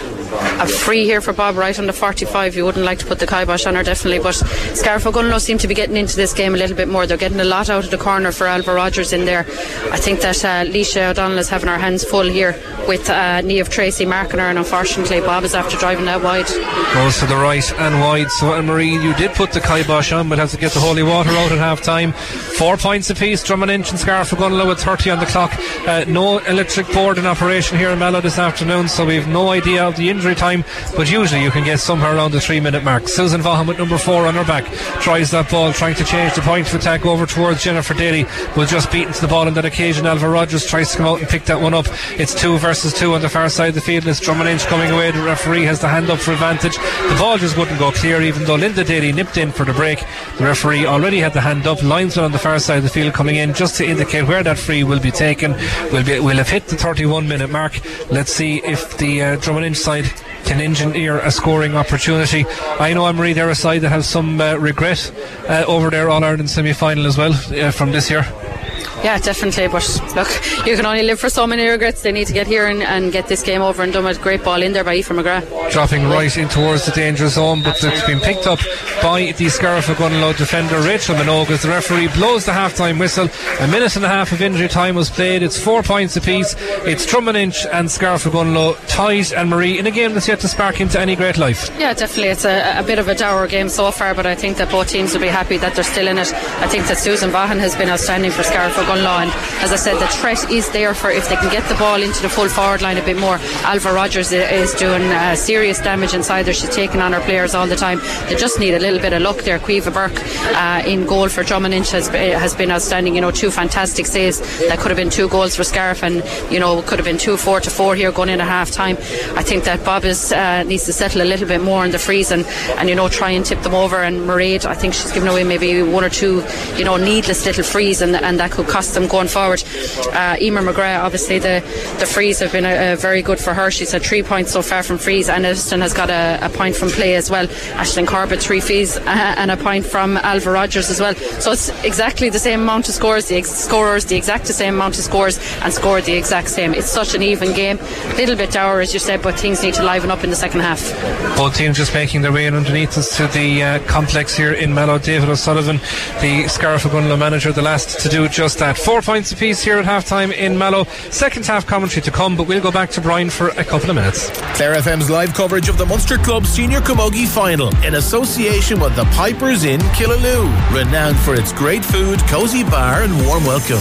a free here for Bob right on the forty-five. You wouldn't like to put the kibosh on her, definitely, but Scariff Ogonnelloe seem to be getting into this game a little bit more. They're getting a lot out of the corner for Alva Rogers in there. I think that uh, Leisha O'Donnell is having her hands full here with uh, Niamh Tracy marking her, and unfortunately Bob is after driving that wide. Goes to the right and wide. So Anne-Marie, you did put the kibosh on, but has to get the holy water out at half time. Four points apiece. Drummond Inch and Scariff Ogonnelloe with thirty on the clock. Uh, no electric board in operation here in Mallow this afternoon, so we've no idea of the injury time, but usually you can get somewhere around the three minute mark. Susan Vaughan with number four on her back tries that ball, trying to change the point of attack over towards Jennifer Daly, will just beat into the ball on that occasion. Alva Rogers tries to come out and pick that one up. It's two versus two on the far side of the field. It's Drummond Inch coming away. The referee has the hand up for advantage. The ball just wouldn't go clear, even though Linda Daly nipped in for the break. The referee already had the hand up. Linesman on the far side of the field coming in just to indicate where that free will be taken. We'll, be, we'll have hit the thirty-one minute mark. Let's see if the uh, Drummond Inch side can engineer a scoring opportunity. I know, Anne-Marie, they're a side that has some uh, regret uh, over their All-Ireland semi-final as well uh, from this year. Yeah, definitely, but look, you can only live for so many regrets. They need to get here and, and get this game over and done with. Great ball in there by Aoife McGrath. Dropping right in towards the danger zone, but Absolutely. It's been picked up by the Scariff Ogonnelloe defender Rachel Minogue as the referee blows the half-time whistle. A minute and a half of injury time was played. It's four points apiece. It's Drummond Inch and Scariff Ogonnelloe tied, Anne-Marie, in a game that's yet to spark into any great life. Yeah, definitely. It's a, a bit of a dour game so far, but I think that both teams will be happy that they're still in it. I think that Susan Vaughan has been outstanding for Scariff Ogonnelloe, and as I said, the threat is there for if they can get the ball into the full forward line a bit more. Alva Rogers is doing uh, serious damage inside there. She's taking on her players all the time. They just need a little bit of luck there. Quiva Burke uh, in goal for Drummond Inch has, has been outstanding. You know, two fantastic saves. That could have been two goals for Scariff, and you know, could have been two four to four here going into half time. I think that Bob is, uh, needs to settle a little bit more in the freeze and, and you know, try and tip them over. And Mairead, I think she's given away maybe one or two, you know, needless little frees, and, and that could cost them going forward. Uh, Emer McGrath, obviously the, the frees have been a, a very good for her. She's had three points so far from frees, and Evanston has got a, a point from play as well. Aisling Corbett three frees uh, and a point from Alva Rogers as well. So it's exactly the same amount of scores, the ex- scorers the exact same amount of scores, and scored the exact same. It's such an even game. A little bit dour, as you said, but things need to liven up in the second half. Both teams just making their way in underneath us to the uh, complex here in Mallow. David O'Sullivan, the Scariff Ogonnelloe manager, the last to do just that. Four points apiece here at half time in Mallow. Second half commentary to come, but we'll go back to Brian for a couple of minutes. Clare F M's live coverage of the Munster Club Senior Camogie Final in association with the Pipers Inn Killaloe, renowned for its great food, cosy bar and warm welcome.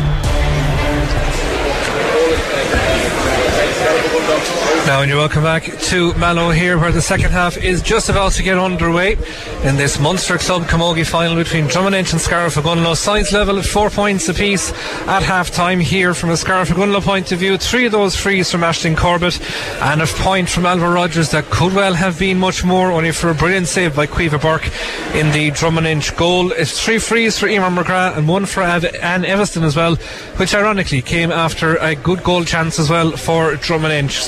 Now, and you're welcome back to Mallow here, where the second half is just about to get underway in this Munster Club Camogie final between Drummond Inch and Scariff Ogonnelloe. Sides level at four points apiece at half time here. From a Scariff Ogonnelloe point of view, three of those frees from Aisling Corbett and a point from Alva Rogers that could well have been much more, only for a brilliant save by Quiva Burke in the Drummond Inch goal. It's three frees for Emer McGrath and one for Anne Evanston as well, which ironically came after a good goal chance as well for Drummond Inch. Scariff Ogonnelloe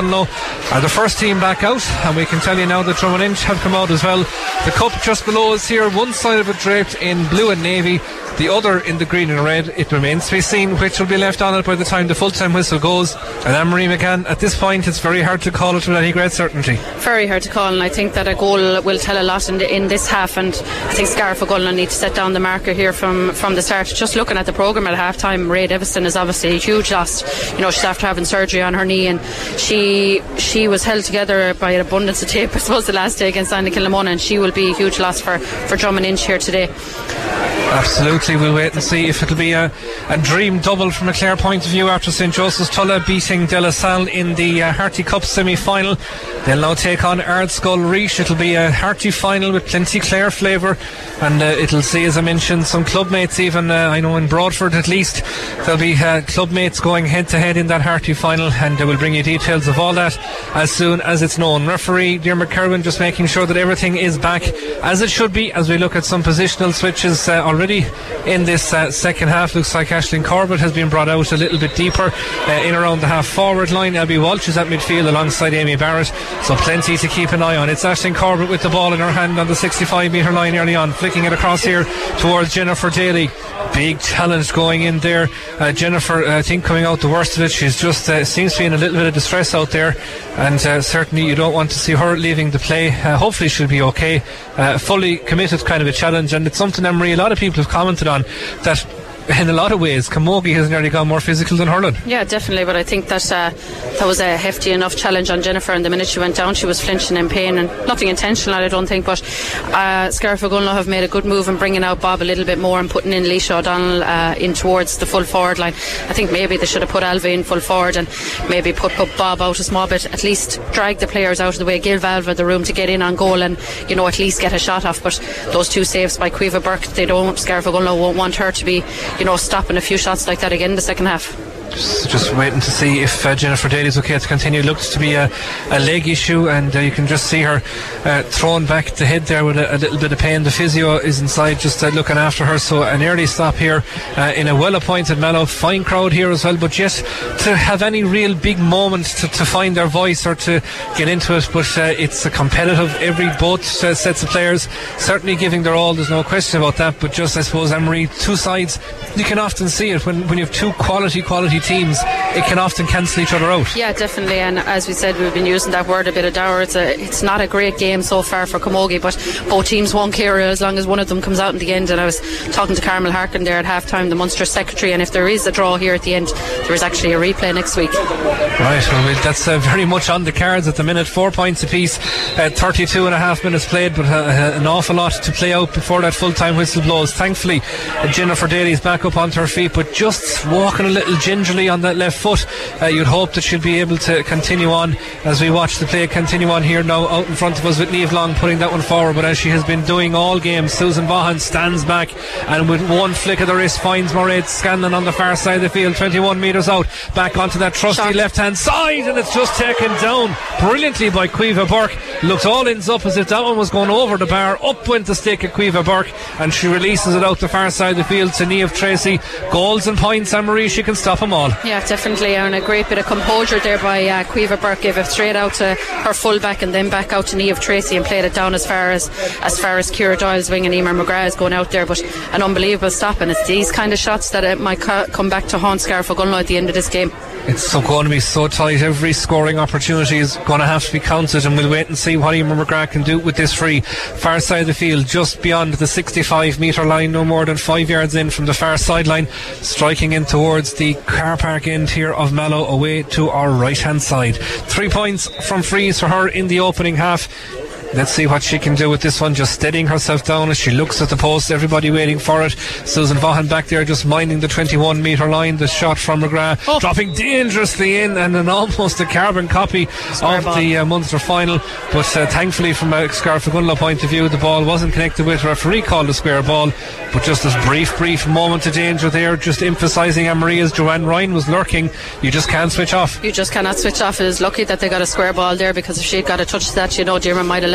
Gunlow are the first team back out, and we can tell you now that Drummond Inch have come out as well. The cup just below us here, one side of it draped in blue and navy, the other in the green and red. It remains to be seen which will be left on it by the time the full-time whistle goes. And Anne-Marie McCann, at this point it's very hard to call it with any great certainty. Very hard to call, and I think that a goal will tell a lot in, the, in this half, and I think Scariff Ogonnelloe need to set down the marker here from, from the start. Just looking at the programme at half time, Ray Davison is obviously a huge loss. You know, she's after having surgery on her knee, and she she was held together by an abundance of tape, I suppose, the last day against Anna Kilnamona, and she will be a huge loss for, for Drummond Inch here today. Absolutely, we'll wait and see if it'll be a, a dream double from a Clare point of view after Saint Joseph's Tulla beating De La Salle in the uh, Harty Cup semi-final. They'll now take on Ardskull Reach. It'll be a Harty final with plenty Clare flavour, and uh, it'll see, as I mentioned, some clubmates even, uh, I know in Broadford at least, there'll be uh, clubmates going head to head in that Harty final, and uh, we'll bring you details of all that as soon as it's known. Referee Diarmuid Kerwin just making sure that everything is back as it should be as we look at some positional switches uh, already in this uh, second half. Looks like Aisling Corbett has been brought out a little bit deeper uh, in around the half forward line. Elby Walsh is at midfield alongside Amy Barrett, so plenty to keep an eye on. It's Aisling Corbett with the ball in her hand on the sixty-five metre line early on, flicking it across here towards Jennifer Daly. Big challenge going in there. uh, Jennifer, uh, I think, coming out the worst of it. She's just uh, seems to be in a little bit of distress out there, and uh, certainly you don't want to see her leaving the play. Uh, hopefully she'll be okay. Uh, fully committed kind of a challenge, and it's something, Emery, a lot of people have commented on, that in a lot of ways Camogie has nearly gone more physical than hurling. Yeah, definitely, but I think that uh, that was a hefty enough challenge on Jennifer, and the minute she went down she was flinching in pain, and nothing intentional I don't think, but uh, Scariff Ogonnelloe have made a good move in bringing out Bob a little bit more and putting in Leisha O'Donnell uh, in towards the full forward line. I think maybe they should have put Alva in full forward and maybe put, put Bob out a small bit, at least drag the players out of the way, give Alva the room to get in on goal and, you know, at least get a shot off. But those two saves by Caoimhe Burke, they don't, Scariff Ogonnelloe won't want her to be, you know, stopping a few shots like that again in the second half. Just, just waiting to see if uh, Jennifer Daly's okay to continue. Looks to be a, a leg issue, and uh, you can just see her uh, thrown back the head there with a, a little bit of pain. The physio is inside just uh, looking after her, so an early stop here uh, in a well appointed Mallow. Fine crowd here as well, but yet to have any real big moment to, to find their voice or to get into it. But uh, it's a competitive, every both uh, sets of players certainly giving their all, there's no question about that. But just, I suppose, Emery, two sides, you can often see it when, when you have two quality quality teams, it can often cancel each other out. Yeah, definitely, and as we said, we've been using that word a bit of dour. It's a, it's not a great game so far for Camogie, but both teams won't care as long as one of them comes out in the end. And I was talking to Carmel Harkin there at half time, the Munster secretary, and if there is a draw here at the end, there is actually a replay next week. Right, well, that's uh, very much on the cards at the minute. Four points apiece, uh, thirty-two and a half minutes played, but uh, an awful lot to play out before that full-time whistle blows. Thankfully uh, Jennifer Daly's back up onto her feet, but just walking a little gingerly on that left foot. Uh, you'd hope that she'll be able to continue on as we watch the play continue on here now out in front of us with Niamh Long putting that one forward. But as she has been doing all game, Susan Vaughan stands back and with one flick of the wrist finds Mairead Scanlon on the far side of the field, twenty-one metres out, back onto that trusty left hand side, and it's just taken down brilliantly by Caoimhe Burke. Looked all ends up as if that one was going over the bar. Up went the stick at Caoimhe Burke, and she releases it out the far side of the field to Niamh Tracy. Goals and points, Anne-Marie, she can stop them all. Yeah, definitely, and a great bit of composure there by uh, Caoimhe Burke. Gave it straight out to her full back and then back out to Niamh Tracy and played it down as far as as far as Ciara Doyle's wing, and Emer McGrath is going out there. But an unbelievable stop, and it's these kind of shots that it might co- come back to haunt Scariff Ogonnelloe at the end of this game. It's so going to be so tight. Every scoring opportunity is going to have to be counted, and we'll wait and see what Emer McGrath can do with this free. Far side of the field, just beyond the sixty-five metre line, no more than five yards in from the far sideline, striking in towards the car park end here of Mallow, away to our right hand side. Three points from frees for her in the opening half. Let's see what she can do with this one, just steadying herself down as she looks at the post, everybody waiting for it. Susan Vaughan back there just minding the twenty-one metre line. The shot from McGrath oh. dropping dangerously in, and an almost a carbon copy Square of ball. the uh, Munster final, but uh, thankfully from a Scariff Ogonnelloe point of view the ball wasn't connected with. Referee called a square ball, but just this brief brief moment of danger there, just emphasising Anne-Marie, as Joanne Ryan was lurking, you just can't switch off. You just cannot switch off. It is lucky that they got a square ball there, because if she had got a touch to that, you know, Diarmuid might have let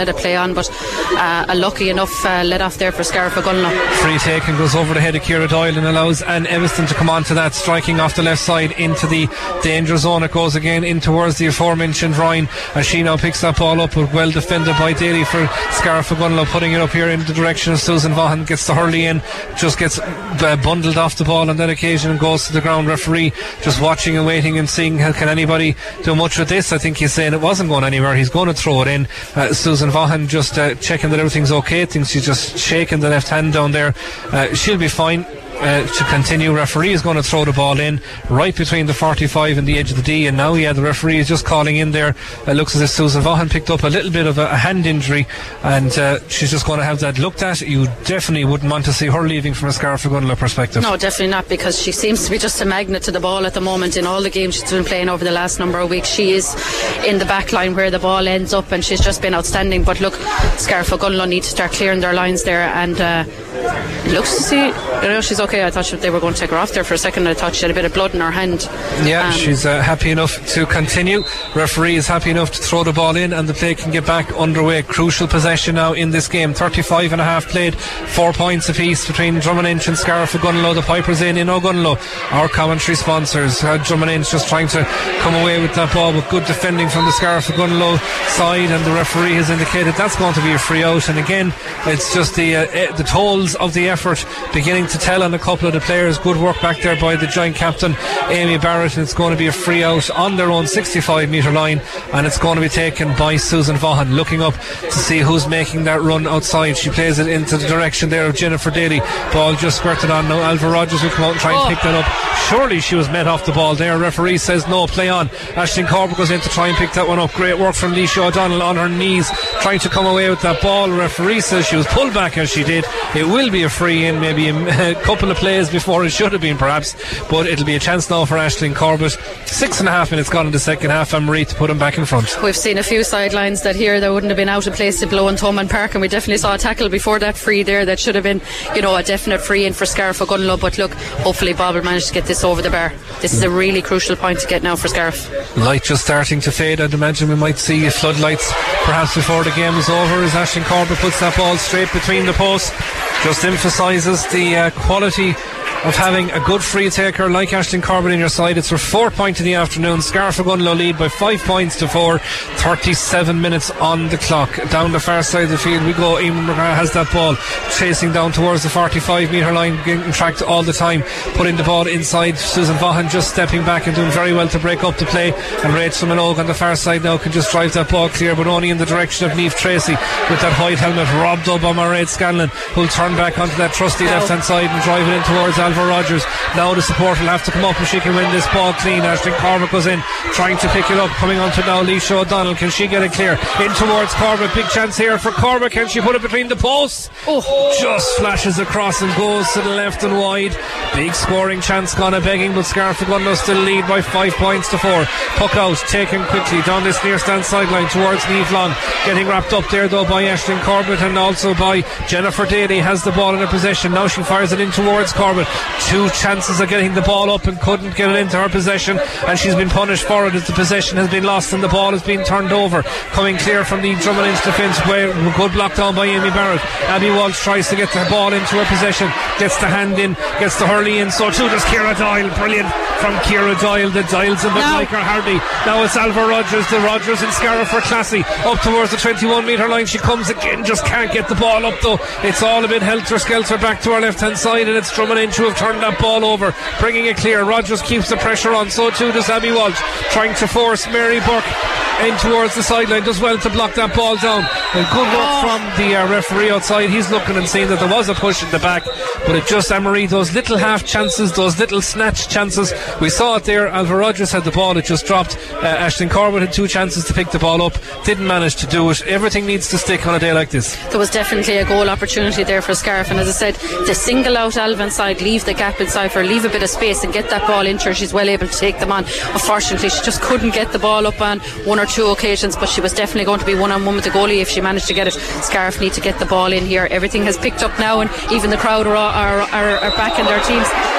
let it play on, but uh, a lucky enough uh, let off there for Scariff Ogonnelloe. Free take and goes over the head of Ciara Doyle and allows Anne Evanston to come on to that, striking off the left side into the danger zone. It goes again in towards the aforementioned Ryan as she now picks that ball up, but well defended by Daly for Scariff Ogonnelloe, putting it up here in the direction of Susan Vaughan. Gets the hurley in, just gets uh, bundled off the ball on that occasion and goes to the ground. Referee just watching and waiting and seeing how can anybody do much with this. I think he's saying it wasn't going anywhere, he's going to throw it in. uh, Susan Vaughan just uh, checking that everything's okay. I think she's just shaking the left hand down there. uh, she'll be fine. Uh, to continue. Referee is going to throw the ball in right between the forty-five and the edge of the D, and now yeah the referee is just calling in there. It uh, looks as if Susan Vaughan picked up a little bit of a, a hand injury, and uh, she's just going to have that looked at. You definitely wouldn't want to see her leaving from a Scariff Ogonnelloe perspective. No, definitely not, because she seems to be just a magnet to the ball at the moment in all the games she's been playing over the last number of weeks. She is in the back line where the ball ends up, and she's just been outstanding. But look, Scariff Ogonnelloe need to start clearing their lines there, and uh, it looks to see, you know, she's okay. I thought she, they were going to take her off there for a second. I thought she had a bit of blood in her hand. Yeah, um, she's uh, happy enough to continue. Referee is happy enough to throw the ball in, and the play can get back underway. Crucial possession now in this game. thirty-five and a half played, four points apiece between Drummond Inch and Scariff Ogonnelloe. The Pipers in in Ogonnelloe. Our commentary sponsors. uh, Drummond Inch just trying to come away with that ball, with good defending from the Scariff Ogonnelloe side, and the referee has indicated that's going to be a free out. And again, it's just the uh, the tolls of the effort beginning to tell on a couple of the players. Good work back there by the giant captain Amy Barrett, and it's going to be a free out on their own sixty-five metre line, and it's going to be taken by Susan Vaughan, looking up to see who's making that run outside. She plays it into the direction there of Jennifer Daly. Ball just squirted on now. Alva Rogers will come out and try and oh. pick that up. Surely she was met off the ball there. Referee says no, play on. Aisling Corbett goes in to try and pick that one up. Great work from Leisha O'Donnell on her knees trying to come away with that ball. Referee says she was pulled back as she did. It will be a free in, maybe a, a couple of plays before it should have been perhaps, but it'll be a chance now for Aisling Corbett. Six and a half minutes gone in the second half, and Marie to put him back in front. We've seen a few sidelines that here that wouldn't have been out of place to Blow and Thomond Park, and we definitely saw a tackle before that free there that should have been, you know, a definite free in for Scariff Ogonnelloe. But look, hopefully Bob will manage to get this over the bar. This is a really crucial point to get now for Scariff. Light just starting to fade. I'd imagine we might see floodlights perhaps before the game is over, as Aisling Corbett puts that ball straight between the posts. Just emphasises the uh, quality of having a good free taker like Aisling Corbett in your side. It's her fourth point in the afternoon. Scariff Ogonnelloe lead by five points to four. thirty-seven minutes on the clock. Down the far side of the field we go. Eamon McGrath has that ball, chasing down towards the forty-five metre line, getting tracked all the time, putting the ball inside. Susan Vaughan just stepping back and doing very well to break up the play, and Rachel Minogue on the far side now can just drive that ball clear, but only in the direction of Niamh Tracy with that white helmet. Robbed up by Mairead Scanlon, who'll turn back onto that trusty no. left hand side and drive it in towards Alva Rogers. Now the support will have to come up if she can win this ball clean. Aisling Corbett goes in trying to pick it up, coming on to now Leisha O'Donnell. Can she get it clear in towards Corbett? Big chance here for Corbett. Can she put it between the posts? Oh, just flashes across and goes to the left and wide. Big scoring chance gone a begging, but Scariff Ogonnelloe still lead by five points to four. Puck out taken quickly down this near stand sideline towards Niamh Long, getting wrapped up there though by Aisling Corbett and also by Jennifer Daly. Has the ball in her possession now. She fires it in towards Corbett. Two chances of getting the ball up and couldn't get it into her possession, and she's been punished for it as the possession has been lost and the ball has been turned over. Coming clear from the Drummond Inch defence, where good block down by Amy Barrett. Abby Walsh tries to get the ball into her possession, gets the hand in, gets the hurley in, so too does Ciara Doyle. Brilliant from Ciara Doyle. The Dials a bit no. like her Hardy. Now it's Alva Rogers. The Rogers and Scariff for classy up towards the twenty-one metre line. She comes again, just can't get the ball up though. It's all a bit helter-skelter back to her left hand side, and it's Drummond Inch who have turned that ball over, bringing it clear. Rogers keeps the pressure on, so too does Abby Walsh, trying to force Mary Burke in towards the sideline. Does well to block that ball down, and good work oh. from the uh, referee outside. He's looking and seeing that there was a push in the back, but it just, Anne-Marie, those little half chances, those little snatch chances, we saw it there. Alva Rogers had the ball, it just dropped. uh, Aisling Corbett had two chances to pick the ball up, didn't manage to do it. Everything needs to stick on a day like this. There was definitely a goal opportunity there for Scariff, and as I said, to single out Alva inside, leave the gap inside for her, leave a bit of space and get that ball into her. She's well able to take them on. Unfortunately, she just couldn't get the ball up on one or two occasions, but she was definitely going to be one-on-one with the goalie if she managed to get it. Scariff need to get the ball in here. Everything has picked up now, and even the crowd are, are, are, are back in their teams.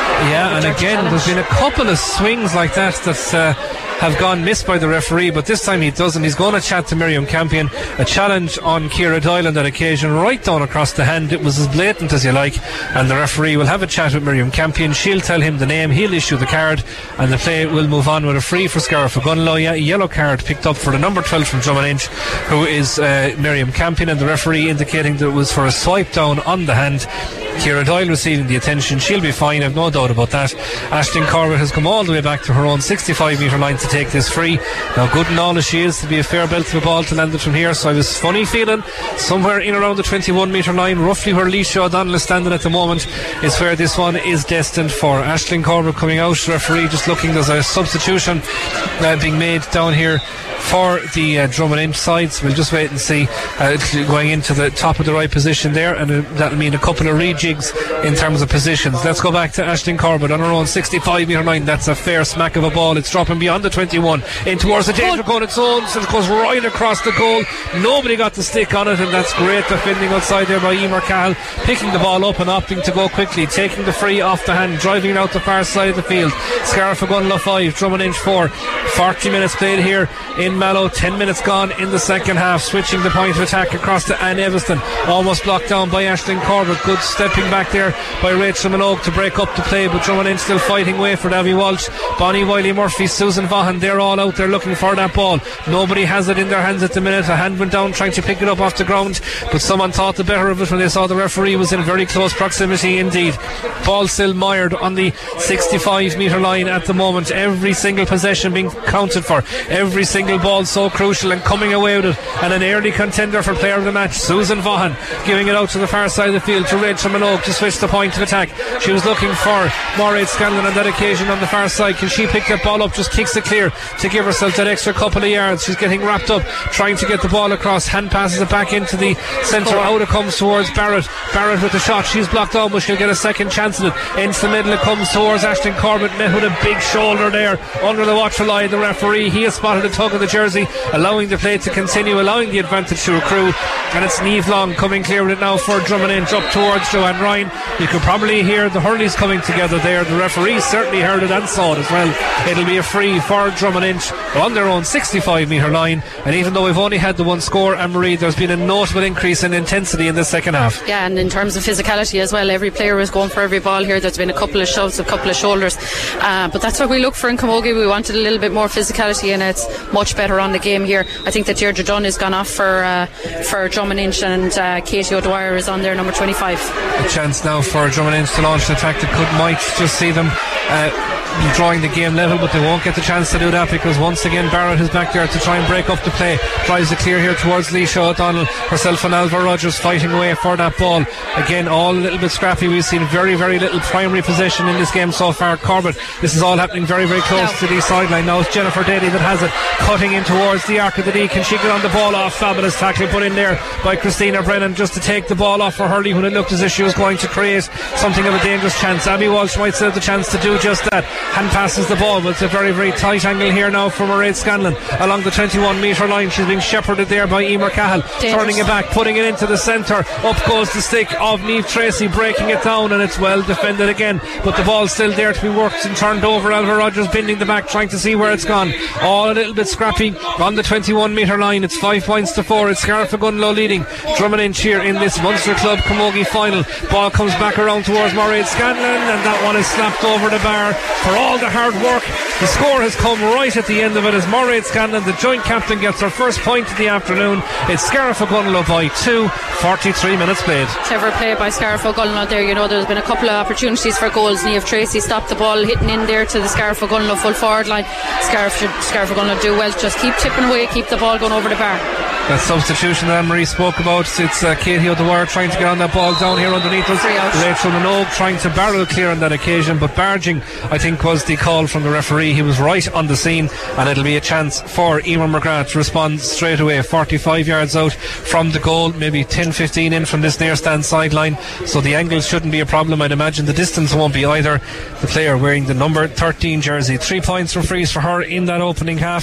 Yeah, and again, challenge. There's been a couple of swings like that that uh, have gone missed by the referee, but this time he doesn't. He's going to chat to Miriam Campion. A challenge on Ciara Doyle on that occasion, right down across the hand. It was as blatant as you like, and the referee will have a chat with Miriam Campion. She'll tell him the name, he'll issue the card, and the play will move on with a free for Scariff Ogonnelloe. Yeah, a yellow card picked up for the number twelve from Drummond, who is uh, Miriam Campion, and the referee indicating that it was for a swipe down on the hand. Ciara Doyle receiving the attention. She'll be fine, I've no doubt about that. Aisling Corbett has come all the way back to her own sixty-five metre line to take this free. Now, good and all as she is, to be a fair belt of a ball to land it from here, so I was funny feeling somewhere in around the twenty-one metre line, roughly where Leisha O'Donnell is standing at the moment, is where this one is destined for. Aisling Corbett coming out, referee just looking, there's a substitution uh, being made down here for the uh, Drummond Inch sides. We'll just wait and see, uh, going into the top of the right position there, and uh, that'll mean a couple of rejigs in terms of positions. Let's go back to Aisling Corbett on her own sixty-five metre line. That's a fair smack of a ball. It's dropping beyond the twenty-one in towards the danger goal. Its own, so it goes right across the goal. Nobody got the stick on it, and that's great defending outside there by Emer Cahill, picking the ball up and opting to go quickly, taking the free off the hand, driving it out the far side of the field. Scariff Ogonnelloe five, Drummond Inch four. forty minutes played here in Mallow, ten minutes gone in the second half. Switching the point of attack across to Anne Evanston, almost blocked down by Aisling Corbett. Good stepping back there by Rachel Minogue to break up the play, but Drummond Inch still fighting away for Davy Walsh, Bonnie Wiley Murphy, Susan Vaughan. They're all out there looking for that ball. Nobody has it in their hands at the minute. A hand went down trying to pick it up off the ground, but someone thought the better of it when they saw the referee was in very close proximity indeed. Ball still mired on the sixty-five metre line at the moment. Every single possession being counted for, every single ball so crucial, and coming away with it, and an early contender for player of the match, Susan Vaughan, giving it out to the far side of the field to Rachel Minogue to switch the point of attack. She was looking for Mairead Scanlon on that occasion on the far side. Can she pick that ball up? Just kicks it clear to give herself that extra couple of yards. She's getting wrapped up trying to get the ball across. Hand passes it back into the centre. Out it comes towards Barrett. Barrett with the shot. She's blocked out, but she'll get a second chance at it. Into the middle it comes towards Aisling Corbett, met with a big shoulder there under the watchful eye of the referee. He has spotted a tug of the jersey, allowing the play to continue, allowing the advantage to accrue, and it's Niamh Long coming clear with it now for Drummond Inch up towards Joanne Ryan. You could probably hear the hurleys coming together there. The referee certainly heard it and saw it as well. It'll be a free for Drummond Inch on their own sixty-five metre line, and even though we've only had the one score, Anne-Marie, there's been a notable increase in intensity in the second half. Yeah, and in terms of physicality as well, every player was going for every ball here. There's been a couple of shoves, a couple of shoulders, uh, but that's what we look for in Camogie. We wanted a little bit more physicality, and it's much better on the game here. I think that Deirdre Dunn has gone off for uh, for Drummond Inch, and uh, Katie O'Dwyer is on there, number twenty-five. A chance now for Drummond Inch to launch an attack that could might just see them uh, drawing the game level, but they won't get the chance to do that because once again Barrett is back there to try and break up the play. Tries to clear here towards Leisha O'Donnell. Herself and Alva Rogers fighting away for that ball. Again, all a little bit scrappy. We've seen very, very little primary possession in this game so far. Corbett, this is all happening very, very close no. to the sideline. Now it's Jennifer Daly that has it, cutting in towards the arc of the D. Can she get on the ball off? Fabulous tackle put in there by Christina Brennan just to take the ball off for Hurley when it looked as if she was going to create something of a dangerous chance. Abby Walsh might still have the chance to do just that. Hand passes the ball, but it's a very, very tight angle here now for Mairead Scanlon along the twenty-one metre line. She's being shepherded there by Emer Cahill, turning it back, putting it into the centre. Up goes the stick of Niamh Tracy, breaking it down, and it's well defended again, but the ball's still there to be worked and turned over. Alva Rogers bending the back, trying to see where it's gone. All a little bit scrappy on the twenty-one metre line. It's five points to four. It's Scariff Ogonnelloe leading Drummond Inch here in this Munster Club Camogie final. Ball comes back around towards Mairead Scanlon, and that one is slapped over the bar. For all the hard work, the score has come right at the end of it as Mairead Scanlon, the joint captain, gets her first point of the afternoon. It's Scariff Ogonnelloe by two, forty-three minutes played. Clever play by Scariff Ogonnelloe there. You know, there's been a couple of opportunities for goals. Niamh Tracy stopped the ball hitting in there to the Scariff Ogonnelloe full forward line. Scariff, Scariff Ogonnelloe do well, just keep tipping away, keep the ball going over the bar. That substitution that Anne-Marie spoke about, it's uh, Katie O'Dwyer trying to get on that ball down here underneath us. Rachel Minogue trying to barrel clear on that occasion, but barging, I think, was the call from the referee. He was right on the scene, and it'll be a chance for Emer McGrath to respond straight away. forty-five yards out from the goal, maybe ten fifteen in from this near stand sideline, so the angles shouldn't be a problem. I'd imagine the distance won't be either. The player wearing the number thirteen jersey, three points for frees for her in that opening half.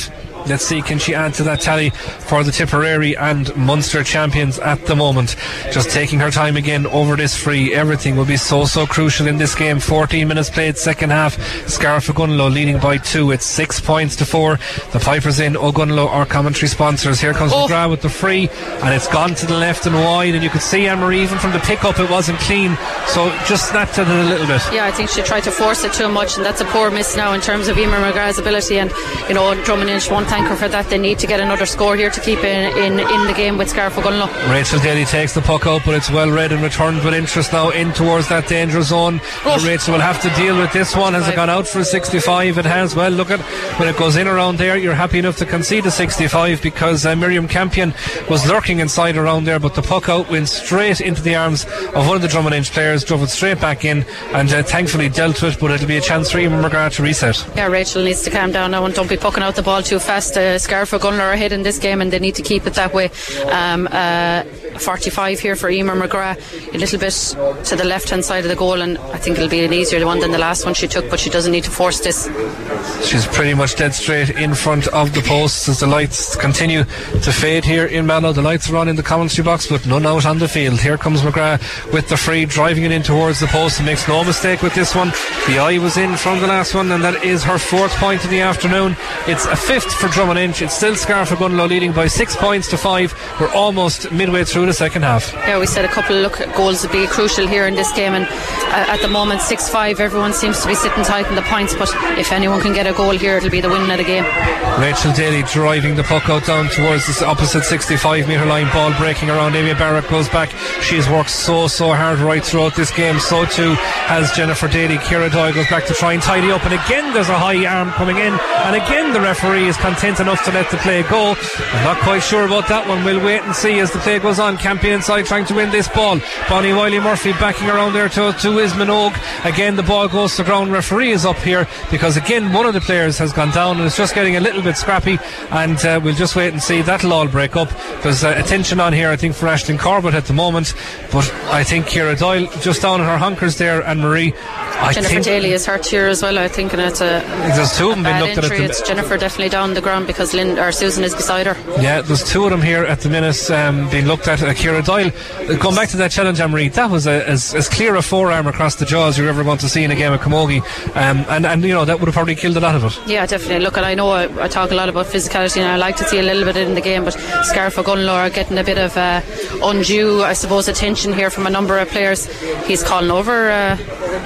Let's see, can she add to that tally for the Tipperary and Munster champions at the moment. Just taking her time again over this free. Everything will be so, so crucial in this game. fourteen minutes played, second half. Scariff Ogonnelloe leading by two. It's six points to four. The Pipers in Ogonnelloe are commentary sponsors. Here comes oh. McGrath with the free, and it's gone to the left and wide, and you could see Anne-Marie, even from the pick-up, it wasn't clean, so just snapped at it a little bit. Yeah, I think she tried to force it too much, and that's a poor miss now in terms of Emer McGrath's ability, and you know, Drummond Inch won't thank her for that. They need to get another score here to keep in in, in the game with Scariff Ogonnelloe. Rachel Daly takes the puck out, but it's well read and returned with interest now in towards that danger zone. Oh. Rachel will have to deal with this one. Has it gone out for a sixty-five? It has. Well, look at when it goes in around there, you're happy enough to concede a sixty-five because uh, Miriam Campion was lurking inside around there, but the puck out went straight into the arms of one of the Drummond Inch players, drove it straight back in, and uh, thankfully dealt with it, but it'll be a chance for Emer McGrath to reset. Yeah, Rachel needs to calm down now and don't be pucking out the ball too fast. uh, Scariff Ogonnelloe are ahead in this game and they need to keep it that way. um, uh, forty-five here for Emer McGrath, a little bit to the left hand side of the goal, and I think it'll be an easier one than the last one she took, but she doesn't need to force this. She's pretty much dead straight in front of the posts as the lights continue to fade here in Mallow. The lights are on in the commentary box, but none out on the field. Here comes McGrath with the free, driving it in towards the post, and makes no mistake with this one. The eye was in from the last one, and that is her fourth point in the afternoon. It's a fifth for Drummond Inch. It's still Scariff Ogonnelloe leading by six points to five. We're almost midway through the second half. Yeah, we said a couple of look goals would be crucial here in this game, and uh, at the moment six five, everyone seems to be sitting tight in the points, but if anyone can get a goal here, it'll be the winning of the game. Rachel Daly driving the puck out down towards the opposite sixty-five metre line, ball breaking around. Amy Barrett goes back. She's worked so so hard right throughout this game, so too has Jennifer Daly. Ciara Doyle goes back to try and tidy up, and again there's a high arm coming in, and again the referee is content enough to let the play go. I'm not quite sure about that one. We'll wait and see as the play goes on. Campion inside trying to win this ball. Bonnie Wiley Murphy backing around there to, to Is Minogue. Again the ball goes to ground. Referee is up here because again one of the players has gone down and it's just getting a little bit scrappy, and uh, we'll just wait and see. That'll all break up. There's uh, attention on here I think for Aisling Corbett at the moment, but I think Ciara Doyle just down in her hunkers there, and Marie I Jennifer Daly is hurt here as well, I think, and it's a, there's two of them bad being looked injury. at, at the, it's Jennifer definitely down the ground because Lynn or Susan is beside her. Yeah, there's two of them here at the minute um, being looked at. uh, Ciara Doyle, uh, going back to that challenge, Anne-Marie, that was a, as, as clear a forearm across the jaws you're ever going to see in a game of camogie, um, and, and you know that would have probably killed a lot of it. Yeah, definitely. Look, and I know I, I talk a lot about physicality and I like to see a little bit in the game, but Scariff Ogonnelloe are getting a bit of uh, undue, I suppose, attention here from a number of players. He's calling over uh,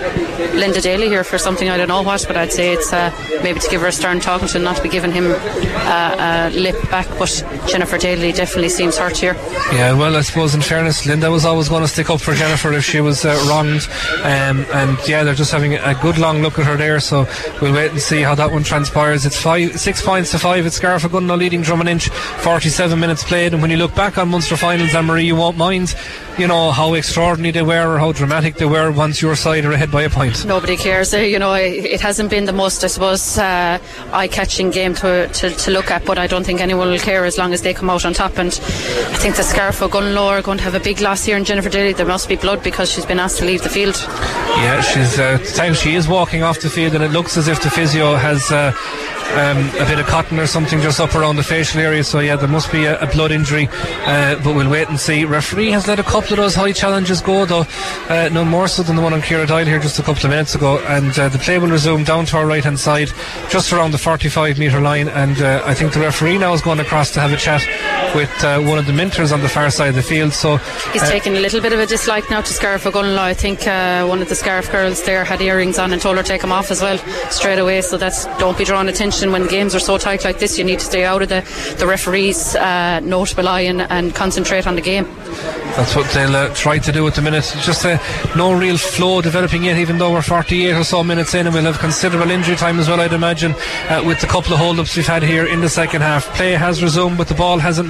Linda Daly here for something I don't know what, but I'd say it's uh, maybe to give her a stern talking to, not to be giving him uh, a lip back, but Jennifer Daly definitely seems hurt here. Yeah, well, I suppose in fairness Linda was always going to stick up for Jennifer if she was uh, wronged, um, and yeah, they're just having a good long look at her there, so we'll wait and see how that one transpires. It's five, six points to five. It's Scariff Ogonnelloe leading Drummond Inch, forty-seven minutes played, and when you look back on Munster finals, Anne-Marie, you won't mind you know how extraordinary they were or how dramatic they were once your side are ahead by a point. Nobody cares. Uh, you know, it hasn't been the most, I suppose, uh, eye-catching game to, to, to look at, but I don't think anyone will care as long as they come out on top, and I think the Scariff Ogonnelloe are going to have a big loss here in Jennifer Daly. There must be blood because she's been asked to leave the field. Yeah, she's uh, time she is walking off the field, and it looks as if the physio has uh, um, a bit of cotton or something just up around the facial area, so yeah, there must be a, a blood injury, uh, but we'll wait and see. Referee has let a couple of those high challenges go though, uh, no more so than the one on Ciara Doyle here just a couple of minutes ago, and uh, the play will resume down to our right hand side just around the forty-five metre line, and uh, I think the referee now is going across to have a chat with uh, one of the Minters on the far side of the field. So he's uh, taking a little bit of a dislike now to Scariff Ogonnelloe. I think uh, one of the Scariff girls there had earrings on and told her to take them off as well straight away, so that's, don't be drawing attention when the games are so tight like this. You need to stay out of the, the referee's uh, notable eye and, and concentrate on the game. That's what they'll uh, try to do at the minute. Just uh, no real flow developing yet, even though we're forty-eight or so minutes in, and we'll have considerable injury time as well, I'd imagine, uh, with the couple of hold-ups we've had here in the second half. Play has resumed, but the ball hasn't moved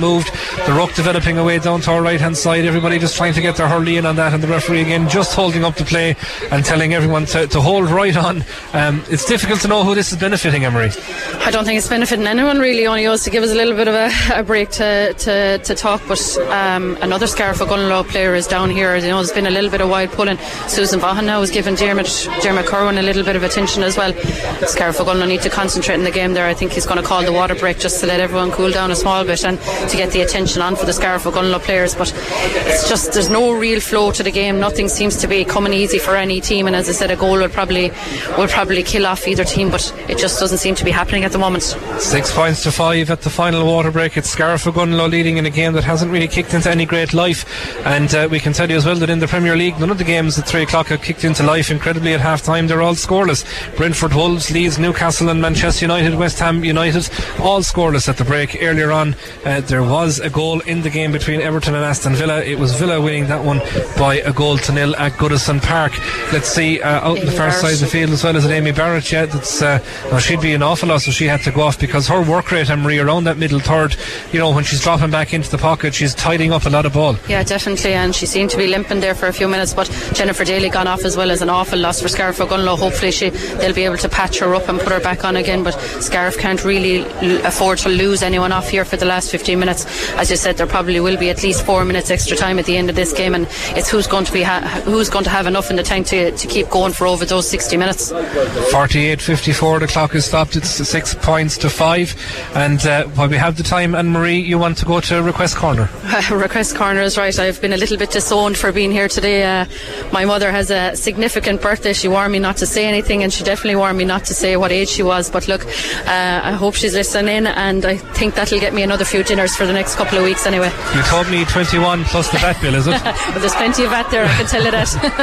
moved. The ruck developing away down to our right hand side. Everybody just trying to get their hurley in on that, and the referee again just holding up the play and telling everyone to, to hold right on. Um, it's difficult to know who this is benefiting, Emery. I don't think it's benefiting anyone really, only us to give us a little bit of a, a break to, to, to talk. But um, another Scariff Ogonnelloe player is down here. You know, there's been a little bit of wild pulling. Susan Vaughan now has given Dermot, Dermot Corwin a little bit of attention as well. Scariff Ogonnelloe need to concentrate in the game there. I think he's going to call the water break just to let everyone cool down a small bit and to get the attention on for the Scariff Ogonnelloe players. But it's just, there's no real flow to the game. Nothing seems to be coming easy for any team, and as I said, a goal will probably will probably kill off either team, but it just doesn't seem to be happening at the moment. Six points to five at the final water break. It's Scariff Ogonnelloe leading in a game that hasn't really kicked into any great life, and uh, we can tell you as well that in the Premier League none of the games at three o'clock have kicked into life. Incredibly, at half time they're all scoreless. Brentford, Wolves, Leeds, Newcastle and Manchester United, West Ham United, all scoreless at the break. Earlier on uh, there was a goal in the game between Everton and Aston Villa. It was Villa winning that one by a goal to nil at Goodison Park. Let's see, uh, out Amy in the far Barrett. side of the field as well as Amy Barrett. Yeah, that's uh, well, she'd be an awful lot, so she had to go off because her work rate, Emery, around that middle third, you know, when she's dropping back into the pocket, she's tidying up a lot of ball. Yeah, definitely, and she seemed to be limping there for a few minutes, but Jennifer Daly gone off as well as an awful loss for Scariff Ogonnelloe. Hopefully she, they'll be able to patch her up and put her back on again, but Scariff can't really l- afford to lose anyone off here for the last fifteen minutes. As you said, there probably will be at least four minutes extra time at the end of this game, and it's who's going to be ha- who's going to have enough in the tank to, to keep going for over those sixty minutes. forty-eight fifty-four, the clock is stopped. It's six points to five, and uh, while we have the time, Anne-Marie, you want to go to Request Corner? Uh, request Corner is right. I've been a little bit disowned for being here today. Uh, my mother has a significant birthday. She warned me not to say anything, and she definitely warned me not to say what age she was, but look, uh, I hope she's listening, and I think that'll get me another few dinners for the next couple of weeks anyway. You told me twenty-one plus the vat bill, is it? But there's plenty of that there, I can tell you that.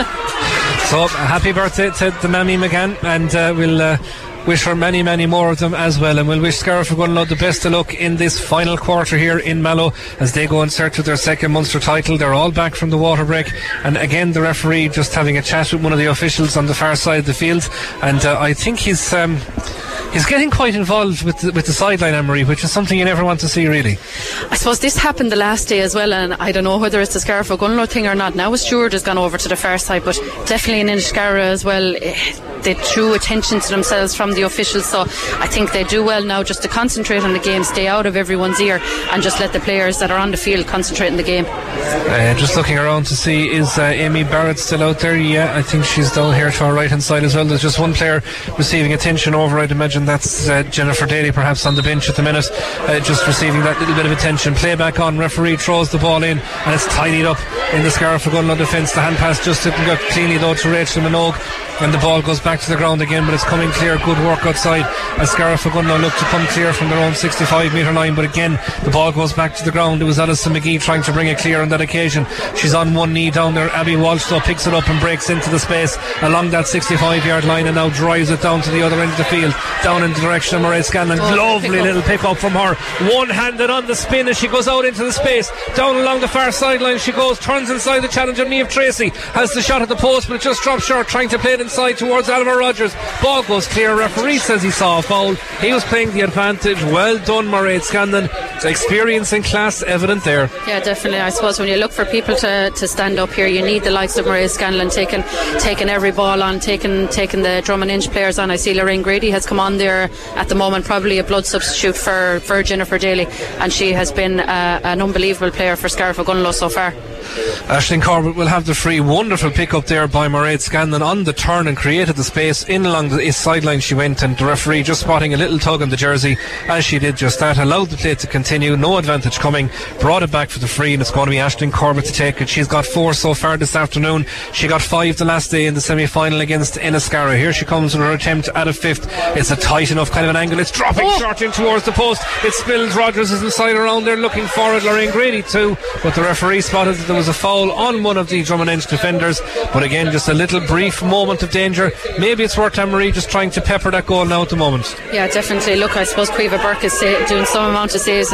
So happy birthday to the Mammy McGann, and uh, we'll uh, wish her many many more of them as well, and we'll wish Scariff Ogonnelloe the best of luck in this final quarter here in Mallow as they go in search of their second Munster title. They're all back from the water break, and again the referee just having a chat with one of the officials on the far side of the field, and uh, I think he's um, he's getting quite involved with the, with the sideline, Emery, which is something you never want to see, really. I suppose this happened the last day as well, and I don't know whether it's a Scariff Ogonnelloe thing or not. Now Stewart has gone over to the far side, but definitely in Inniscarra as well. They drew attention to themselves from the officials, so I think they do well now just to concentrate on the game, stay out of everyone's ear, and just let the players that are on the field concentrate on the game. Uh, just looking around to see, is uh, Amy Barrett still out there? Yeah, I think she's down here to our right hand side as well. There's just one player receiving attention over, I'd imagine that's uh, Jennifer Daly, perhaps on the bench at the minute, uh, just receiving that little bit of attention. Play back on, referee throws the ball in, and it's tidied up in the Scariff Ogonnelloe defence. The hand pass just didn't go cleanly though to Rachel Minogue, and the ball goes back to the ground again, but it's coming clear. Good work outside as Scariff Ogonnelloe look to come clear from their own sixty-five metre line, but again the ball goes back to the ground. It was Alison McGee trying to bring it clear on that occasion. She's on one knee down there. Abby Walsh though picks it up and breaks into the space along that sixty-five yard line, and now drives it down to the other end of the field, down in the direction of Mairead Scanlon. Oh, Lovely pick little pick up from her, one-handed on the spin as she goes out into the space, down along the far sideline she goes, turns inside the challenge of Niamh Tracy, has the shot at the post, but it just drops short, trying to play it inside towards Alva Rogers. Ball goes clear. Referee says he saw a foul. He was playing the advantage. Well done, Mairead Scanlon. Experience and class evident there. Yeah, definitely. I suppose when you look for people to, to stand up here, you need the likes of Mairead Scanlon taking taking every ball on, taking taking the drum and inch players on. I see Lorraine Grady has come on there at the moment, probably a blood substitute for, for Jennifer Daly, and she has been uh, an unbelievable player for Scariff Ogonnelloe so far. Aisling Corbett will have the free. Wonderful pick up there by Mairead Scanlon on the turn and created the space. In along the sideline she went, and the referee just spotting a little tug on the jersey as she did just that, allowed the play to continue. No advantage coming, brought it back for the free, and it's going to be Aisling Corbett to take it. She's got four so far this afternoon. She got five the last day in the semi-final against Enniscarra. Here she comes with her attempt at a fifth. It's a tight enough kind of an angle. It's dropping oh. short in towards the post. It spills. Rogers is inside around there looking for it. Lorraine Grady too, but the referee spotted that there was a foul on one of the Drummond Inch defenders. But again, just a little brief moment of danger. Maybe it's worth Anne-Marie just trying to pepper that goal now at the moment. Yeah, definitely. Look, I suppose Quiva Burke is say, doing some amount of saves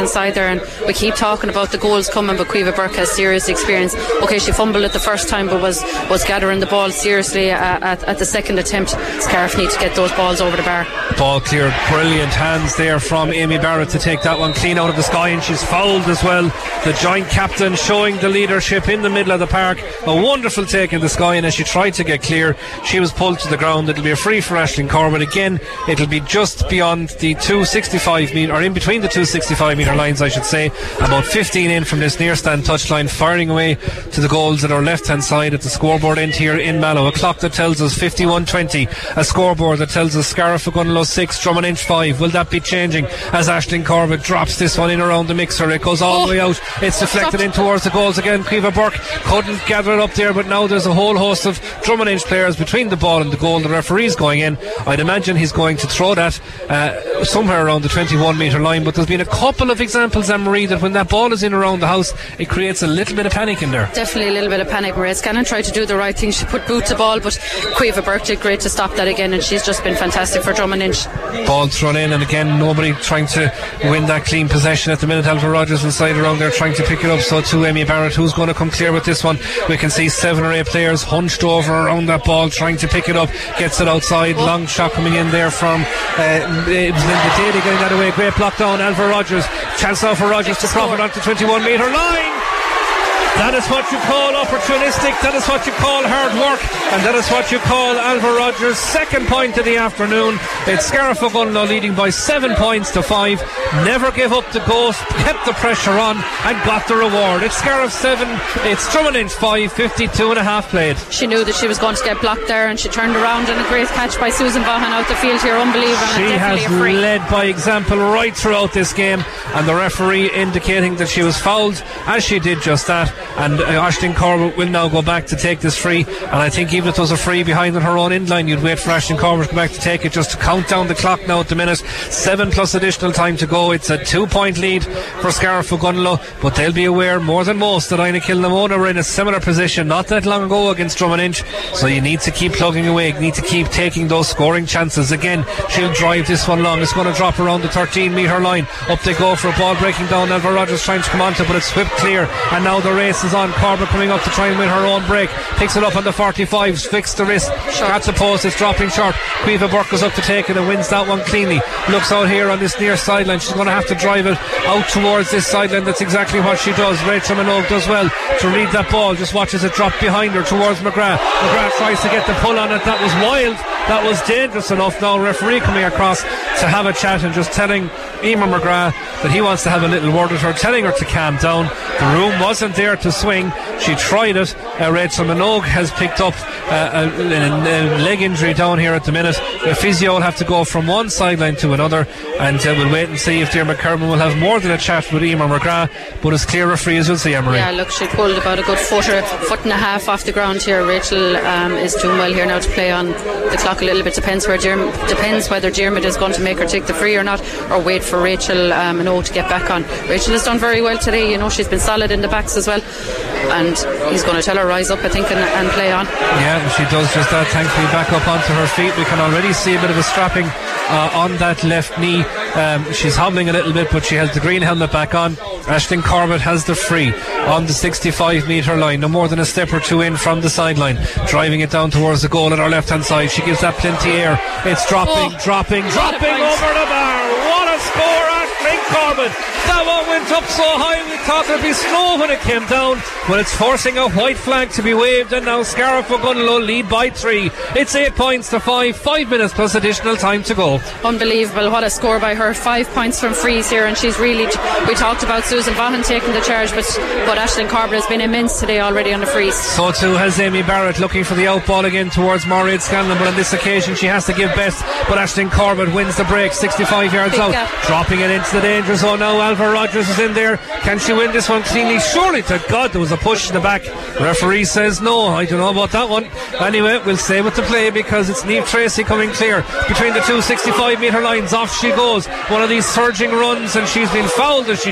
inside there, and we keep talking about the goals coming, but Caoimhe Burke has serious experience. Okay, she fumbled it the first time, but was, was gathering the ball seriously uh, at, at the second attempt. Scariff need to get those balls over the bar. Ball cleared, brilliant hands there from Amy Barrett to take that one clean out of the sky, and she's fouled as well. The joint captain showing the leadership in the middle of the park. A wonderful take in the sky, and as she tried to get clear, she was pulled to the ground. It'll be a free for Aisling Corbett. Again, it'll be just beyond the two sixty-five metre, or in between the two sixty-five metre lines, I should say, about fifteen in from this near stand touchline, firing away to the goals at our left hand side at the scoreboard end here in Mallow. A clock that tells us fifty-one twenty, a scoreboard that tells us Scariff Ogonnelloe six, Drummond Inch five. Will that be changing as Aisling Corbett drops this one in around the mixer? It goes all oh, the way out, it's deflected in towards the goals again. Caoimhe Burke couldn't gather it up there, but now there's a whole host of Drummond Inch players between the ball and the goal. The referee's going in. I'd imagine he's going to throw that uh, somewhere around the twenty-one metre line, but there's been a couple of examples, Anne-Marie, that when that ball is in around the house, it creates a little bit of panic in there. Definitely a little bit of panic. Maria Scanlon tried to do the right thing. She put boot to ball, but Caoimhe Burke did great to stop that again, and she's just been fantastic for Drummond Inch. Ball thrown in, and again nobody trying to win that clean possession at the minute. Alva Rogers inside around there trying to pick it up, so to Amy Barrett, who's going to come clear with this one. We can see seven or eight players hunched over around that ball trying to pick it up. Gets it outside, long shot coming in there from uh, it was Linda Daly getting that away. Great block down, Alva Rogers, chance now for Rogers to profit onto the twenty-one metre line. That is what you call opportunistic, that is what you call hard work, and that is what you call Alva Rogers' second point of the afternoon. It's Scariff Ogonnelloe leading by seven points to five. Never gave up the ghost, kept the pressure on, and got the reward. It's Scariff seven, it's Drummond Inch five, fifty-two and a half played. She knew that she was going to get blocked there, and she turned around, and a great catch by Susan Vaughan out the field here, unbelievable. She has led by example right throughout this game, and the referee indicating that she was fouled as she did just that. And uh, Aisling Corbett will now go back to take this free, and I think even if it was a free behind on her own end line, you'd wait for Aisling Corbett to go back to take it, just to count down the clock now at the minute. Seven plus additional time to go. It's a two point lead for Scariff Ogonnelloe, but they'll be aware more than most that Ina Kilnamona were in a similar position not that long ago against Drummond Inch, so you need to keep plugging away, you need to keep taking those scoring chances. Again, she'll drive this one long, it's going to drop around the thirteen metre line. Up they go for a ball breaking down. Alva Rogers trying to come onto, but it's whipped clear, and now the race is on. Corbett coming up to try and win her own break, picks it up on the forty-fives, fixed the wrist, at the post, it's dropping short. Caoimhe Burke goes up to take it and wins that one cleanly. Looks out here on this near sideline, she's going to have to drive it out towards this sideline. That's exactly what she does. Rachel Minogue does well to read that ball, just watches it drop behind her towards McGrath. McGrath tries to get the pull on it. That was wild, that was dangerous enough. Now referee coming across to have a chat and just telling Emer McGrath that he wants to have a little word with her, telling her to calm down. The room wasn't there to swing, she tried it. uh, Rachel Minogue has picked up uh, a, a, a leg injury down here at the minute. The physio will have to go from one sideline to another, and uh, we'll wait and see if Dear McCerman will have more than a chat with Emer McGrath, but it's clear referee as we'll see, Emery. Yeah, look, she pulled about a good foot or foot and a half off the ground here. Rachel um, is doing well here now to play on the clock a little bit. Depends where Derm- depends whether Dermot is going to make her take the free or not, or wait for Rachel um, Minogue to get back on. Rachel has done very well today, you know, she's been solid in the backs as well, and he's going to tell her rise up, I think, and, and play on. Yeah, she does just that, thankfully back up onto her feet. We can already see a bit of a strapping uh, on that left knee. Um, she's hobbling a little bit, but she has the green helmet back on. Aisling Corbett has the free on the sixty-five metre line, no more than a step or two in from the sideline, driving it down towards the goal at our left hand side. She gives that plenty air, it's dropping, oh, dropping, dropping over the bar. What a score, Aisling Corbett. That one went up so high we thought it'd be slow when it came down, but it's forcing a white flag to be waved, and now Scariff Ogonnelloe lead by three. It's eight points to five, five minutes plus additional time to go. Unbelievable, what a score by her. Five points from frees here, and she's really, we talked about Susan Vaughan taking the charge, but, but Aisling Corbett has been immense today already on the frees. So too has Amy Barrett, looking for the out ball again towards Mairead Scanlon, but on this occasion she has to give best, but Aisling Corbett wins the break, sixty-five yards Big out gap. Dropping it into the danger zone. Now Alva Rogers is in there. Can she win this one cleanly? Surely to God, there was a push in the back. The referee says no. I don't know about that one. Anyway, we'll stay with the play because it's Niamh Tracy coming clear between the two sixty-five metre lines. Off she goes, one of these surging runs, and she's been fouled as she does.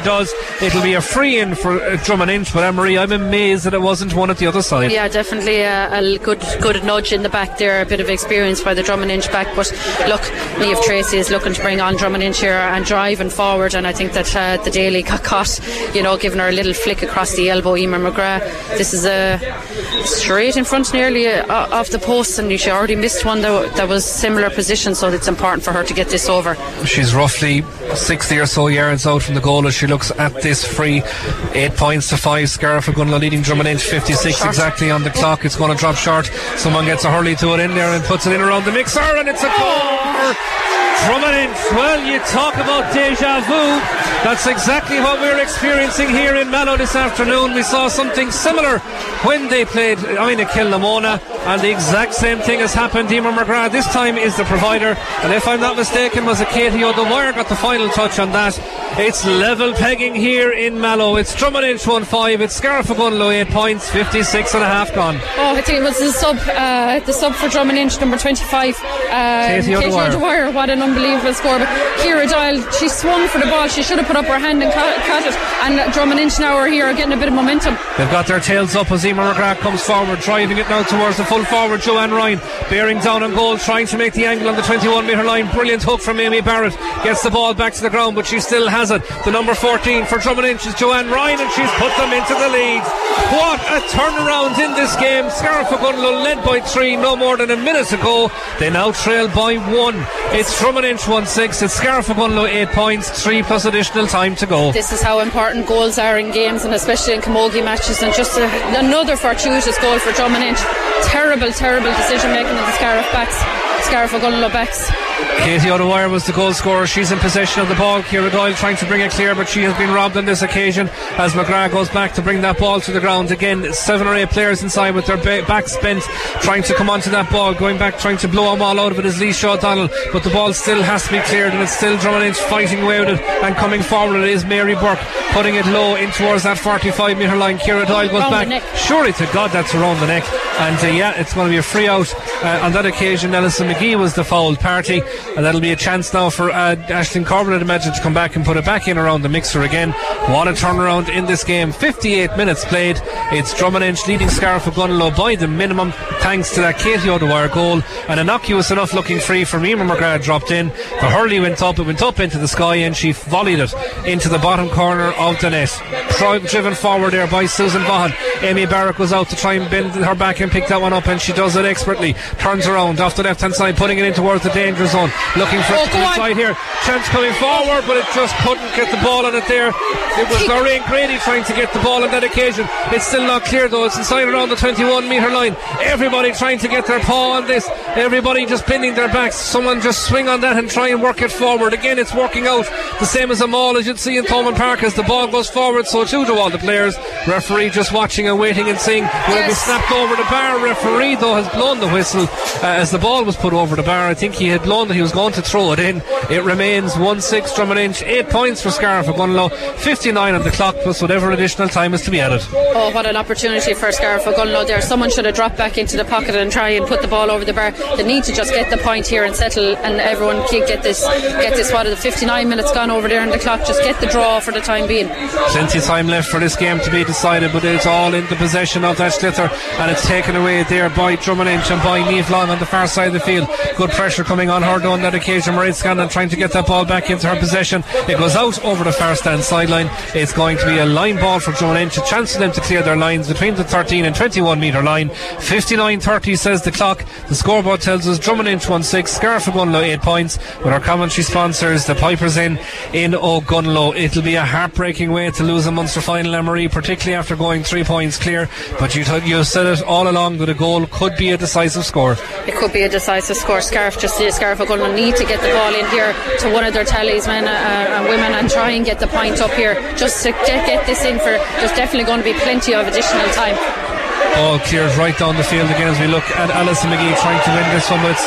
It'll be a free in for uh, Drummond Inch, but Anne-Marie, I'm amazed that it wasn't one at the other side. Yeah, definitely a, a good good nudge in the back there, a bit of experience by the Drummond Inch back. But look, Niamh Tracy is looking to bring on Drummond Inch here and driving forward, and I think that uh, the Daly got caught, you know, giving her a little flick across the elbow. Emer McGrath, this is a straight in front nearly uh, of the post, and she already missed one that, that was similar position, so it's important for her to get this over. She's roughly sixty or so yards out from the goal as she looks at this free. Eight points to five. Scariff Gunlow leading Drummond Inch fifty-six short. Exactly on the clock. It's going to drop short. Someone gets a hurley to it in there and puts it in around the mixer, and it's a goal for Drummond Inch. Well, you talk about deja vu. That's exactly what we're experiencing here in Mallow this afternoon. We saw something similar when they played Ina Kilnamona, and the exact same thing has happened. Emer McGrath this time is the provider, and if I'm not mistaken was a Katie O'Dwyer got the final touch on that. It's level pegging here in Mallow. It's Drummond Inch one five, it's Scariff Gunlow eight points, fifty-six and a half gone. Oh, I think it was the sub uh, the sub for Drummond Inch, number twenty-five, uh, Katie O'Dwyer. O'Dwyer. What an unbelievable score. But Ciara Doyle, she swung for the ball, she should have put up her hand and caught, caught it, and Drummond Inch now are here getting a bit of momentum. They've got their tails up as Emer McGrath comes forward, driving it now towards the full forward Joanne Ryan, bearing down on goal, trying to make the angle on the twenty-one metre line. Brilliant hook from Amy Barrett, gets the ball back to the ground, but she still has it. The number fourteen for Drummond Inch is Joanne Ryan, and she's put them into the lead. What a turnaround in this game. Scariff Gunlow led by three no more than a minute ago. They now trail by one. It's Drummond Inch one six, it's Scariff Gunlow eight points, three plus additional time to go. This is how important goals are in games, and especially in camogie matches, and just a, another fortuitous goal for Drummond Inch. Terrible, terrible decision making of the Scariff backs, Scariff Gunlow backs. Katie O'Dwyer was the goal scorer. She's in possession of the ball. Ciara Doyle trying to bring it clear, but she has been robbed on this occasion as McGrath goes back to bring that ball to the ground. Again, seven or eight players inside with their ba- backs bent, trying to come onto that ball, going back, trying to blow them all out of it is Leisha O'Donnell, but the ball still has to be cleared, and it's still Drummond Inch fighting away with it, and coming forward it is Mary Burke, putting it low in towards that forty-five metre line. Ciara Doyle goes around back. Surely to God that's around the neck, and uh, yeah, it's going to be a free out. Uh, on that occasion, Alison McGee was the fouled party, and that'll be a chance now for uh, Aisling Corbin, I'd imagine, to come back and put it back in around the mixer again. What a turnaround in this game. fifty-eight minutes played. It's Drummond Inch leading Scariff Gunlow by the minimum, thanks to that Katie O'Dwyer goal. An innocuous enough looking free from Emer McGrath dropped in. The hurley went up, it went up into the sky, and she volleyed it into the bottom corner of the net. Driven forward there by Susan Vaughan. Amy Barrett goes out to try and bend her back and pick that one up, and she does it expertly. Turns around off the left hand side, putting it in towards the danger zone, looking for oh, it to the side here. Chance coming forward, but it just couldn't get the ball on it there. It was Lorraine Grady trying to get the ball on that occasion. It's still not clear though. It's inside around the twenty-one metre line. Everybody trying to get their paw on this. Everybody just bending their backs. Someone just swing on that and try and work it forward. Again, it's working out the same as a maul as you'd see in Thomond Park. As the ball goes forward, so too do all the players. Referee just watching and waiting and seeing will it be snapped over the bar. Referee though has blown the whistle uh, as the ball was put over the bar. I think he had blown that he was going to throw it in. It remains one six Drummond Inch, eight points for Scariff Gunlow, fifty-nine on the clock plus whatever additional time is to be added. Oh, what an opportunity for Scariff Gunlow there. Someone should have dropped back into the pocket and try and put the ball over the bar. They need to just get the point here and settle, and everyone can get this get this what are the fifty-nine minutes gone over there on the clock. Just get the draw for the time being. Plenty of time left for this game to be decided, but it's all in the possession of that Slither, and it's taken away there by Drummond Inch and by Niamh Long on the far side of the field. Good pressure coming on her though on that occasion. Mairead Scanlon trying to get that ball back into her possession. It goes out over the far stand sideline. It's going to be a line ball for Drummond Inch, a chance for them to clear their lines between the thirteen and twenty-one metre line. fifty-nine thirty says the clock. The scoreboard tells us Drummond Inch one six, Scariff Gunlow eight points, with our commentary sponsors the Pipers Inn in O'Gunlow. It'll be a heartbreaking way to lose a Munster final, Anne-Marie, particularly after going three points clear, but you, t- you said it all along that a goal could be a decisive score. It could be a decisive score. Scariff just Scariff Gunlow need to get the ball in here to one of their tallies, men uh, and women, and try and get the point up here just to get, get this in. For there's definitely going to be plenty of additional time. Ball clears right down the field again as we look at Alison McGee trying to win this one, but it's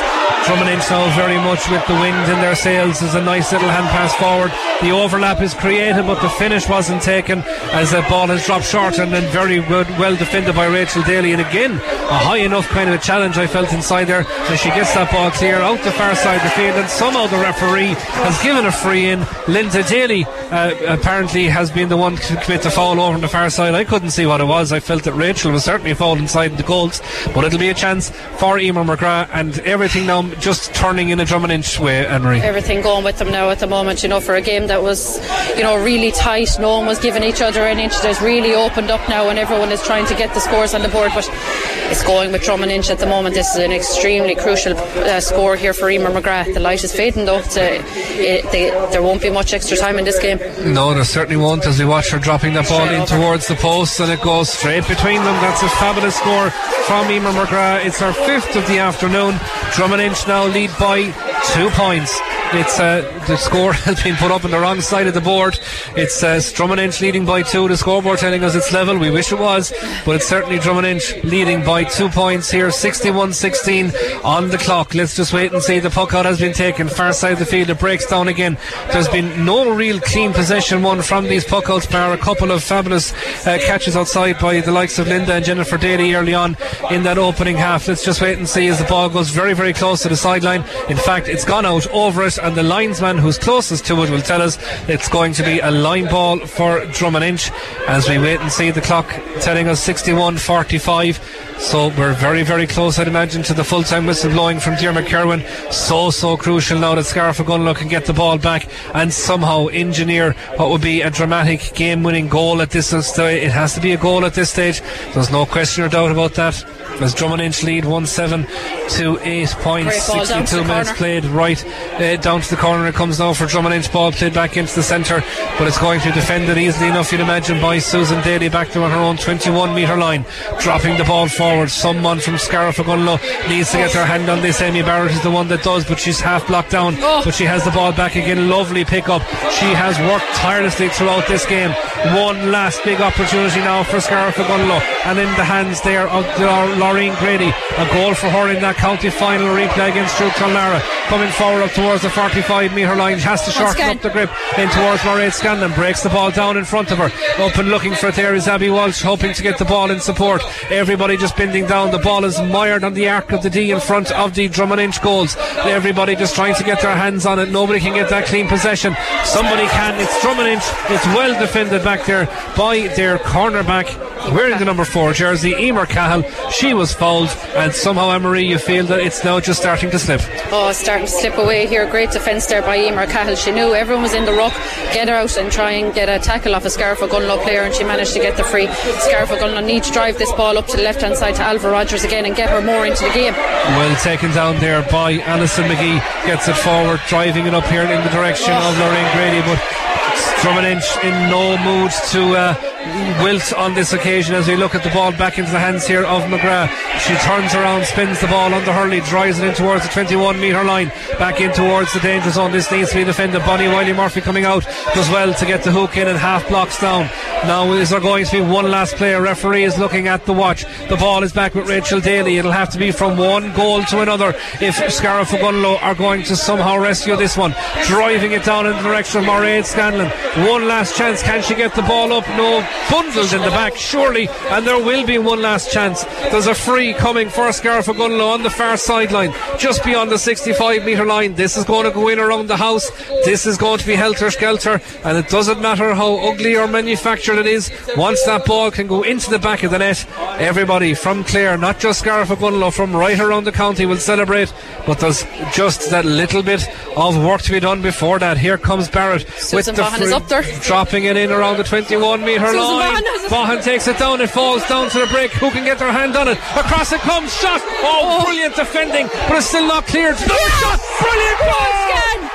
Drummond Inch now very much with the wind in their sails. There's a nice little hand pass forward. The overlap is created, but the finish wasn't taken as the ball has dropped short, and then very good, well defended by Rachel Daly. And again, a high enough kind of a challenge I felt inside there as she gets that ball clear out the far side of the field, and somehow the referee has given a free in. Linda Daly uh, apparently has been the one to commit the foul over on the far side. I couldn't see what it was. I felt that Rachel was certainly fouled inside the goals, but it'll be a chance for Emer McGrath, and everything now just turning in a Drummond Inch way, Anne-Marie. Everything going with them now at the moment, you know, for a game that was, you know, really tight. No one was giving each other an inch. It's really opened up now, and everyone is trying to get the scores on the board, but it's going with Drummond Inch at the moment. This is an extremely crucial uh, score here for Emer McGrath. The light is fading though. To, it, they, there won't be much extra time in this game. No, there certainly won't, as we watch her dropping that ball in towards the post, and it goes straight between them. That's a fabulous score from Emer McGrath. It's our fifth of the afternoon. Drummond Inch now lead by two points. It's uh, the score has been put up on the wrong side of the board. It's uh, Drummond Inch leading by two. The scoreboard telling us it's level. We wish it was, but it's certainly Drummond Inch leading by two points here. sixty-one sixteen on the clock. Let's just wait and see. The puck out has been taken far side of the field. It breaks down again. There's been no real clean possession won from these puck outs, bar a couple of fabulous uh, catches outside by the likes of Linda and Jennifer Daly early on in that opening half. Let's just wait and see as the ball goes very very close to the sideline. In fact, it's gone out over it, and the linesman who's closest to it will tell us it's going to be a line ball for Drummond Inch as we wait and see. The clock telling us sixty-one forty-five, so we're very very close, I'd imagine, to the full-time whistle blowing from Diarmaid Kerwin. So so crucial now that Scariff Ogonnelloe can get the ball back and somehow engineer what would be a dramatic game-winning goal at this stage. It has to be a goal at this stage, there's no question or doubt about that, as Drummond Inch lead one seven to eight points. sixty-two minutes played right uh, down to the corner. It comes now for Drummond Inch. Ball played back into the centre, but it's going to be defended easily enough, you'd imagine, by Susan Daly back there on her own twenty-one metre line, dropping the ball forward. Someone from Scariff Ogonnelloe needs to get their hand on this. Amy Barrett is the one that does, but she's half blocked down. Oh. But she has the ball back again. Lovely pick up. She has worked tirelessly throughout this game. One last big opportunity now for Scariff Ogonnelloe, and in the hands there of Laureen Grady. A goal for her in that county final replay against Drew Clonlara. Coming forward up towards the forty-five metre line. She has to shorten up the grip in towards Mairead Scanlon. Breaks the ball down in front of her. Up and looking for it there is Abby Walsh, hoping to get the ball in support. Everybody just bending down. The ball is mired on the arc of the D in front of the Drummond Inch goals. Everybody just trying to get their hands on it. Nobody can get that clean possession. Somebody can. It's Drummond Inch. It's well defended back there by their cornerback wearing the number four jersey, Emer Cahill. She was fouled, and somehow, Anne-Marie, you feel that it's now just starting to slip. Oh, it's starting to slip away here. Great defence there by Emer Cahill. She knew everyone was in the ruck. Get her out and try and get a tackle off a Scariff Ogonnelloe player, and she managed to get the free. Scariff Ogonnelloe need to drive this ball up to the left hand side to Alva Rogers again and get her more into the game. Well taken down there by Alison McGee. Gets it forward, driving it up here in the direction oh. of Lorraine Grady, but Drummond Inch in no mood to uh, wilt on this occasion as we look at the ball back into the hands here of McGrath. She turns around, spins the ball under Hurley, drives it in towards the twenty-one metre line, back in towards the danger zone. This needs to be defended. Bonnie Wiley Murphy coming out does well to get the hook in and half blocks down. Now is there going to be one last player? Referee is looking at the watch. The ball is back with Rachel Daly. It'll have to be from one goal to another if Scariff Ogonnelloe are going to somehow rescue this one. Driving it down in the direction of Mairead Scanlon. One last chance. Can she get the ball up? No. Bundled in the back, surely, and there will be one last chance. There's a free coming for Scariff Ogonnelloe on the far sideline, just beyond the sixty-five metre line. This is going to go in around the house. This is going to be helter-skelter, and it doesn't matter how ugly or manufactured it is. Once that ball can go into the back of the net, everybody from Clare, not just Scariff Ogonnelloe, from right around the county will celebrate. But there's just that little bit of work to be done before that. Here comes Barrett Susan with the Vaughan is up there, dropping it in around the twenty-one metre line. Vaughan takes it down. It falls down to the break. Who can get their hand on it? Across it comes. Shot. Oh, oh. Brilliant defending, but it's still not cleared. No yeah. shot. Brilliant goal.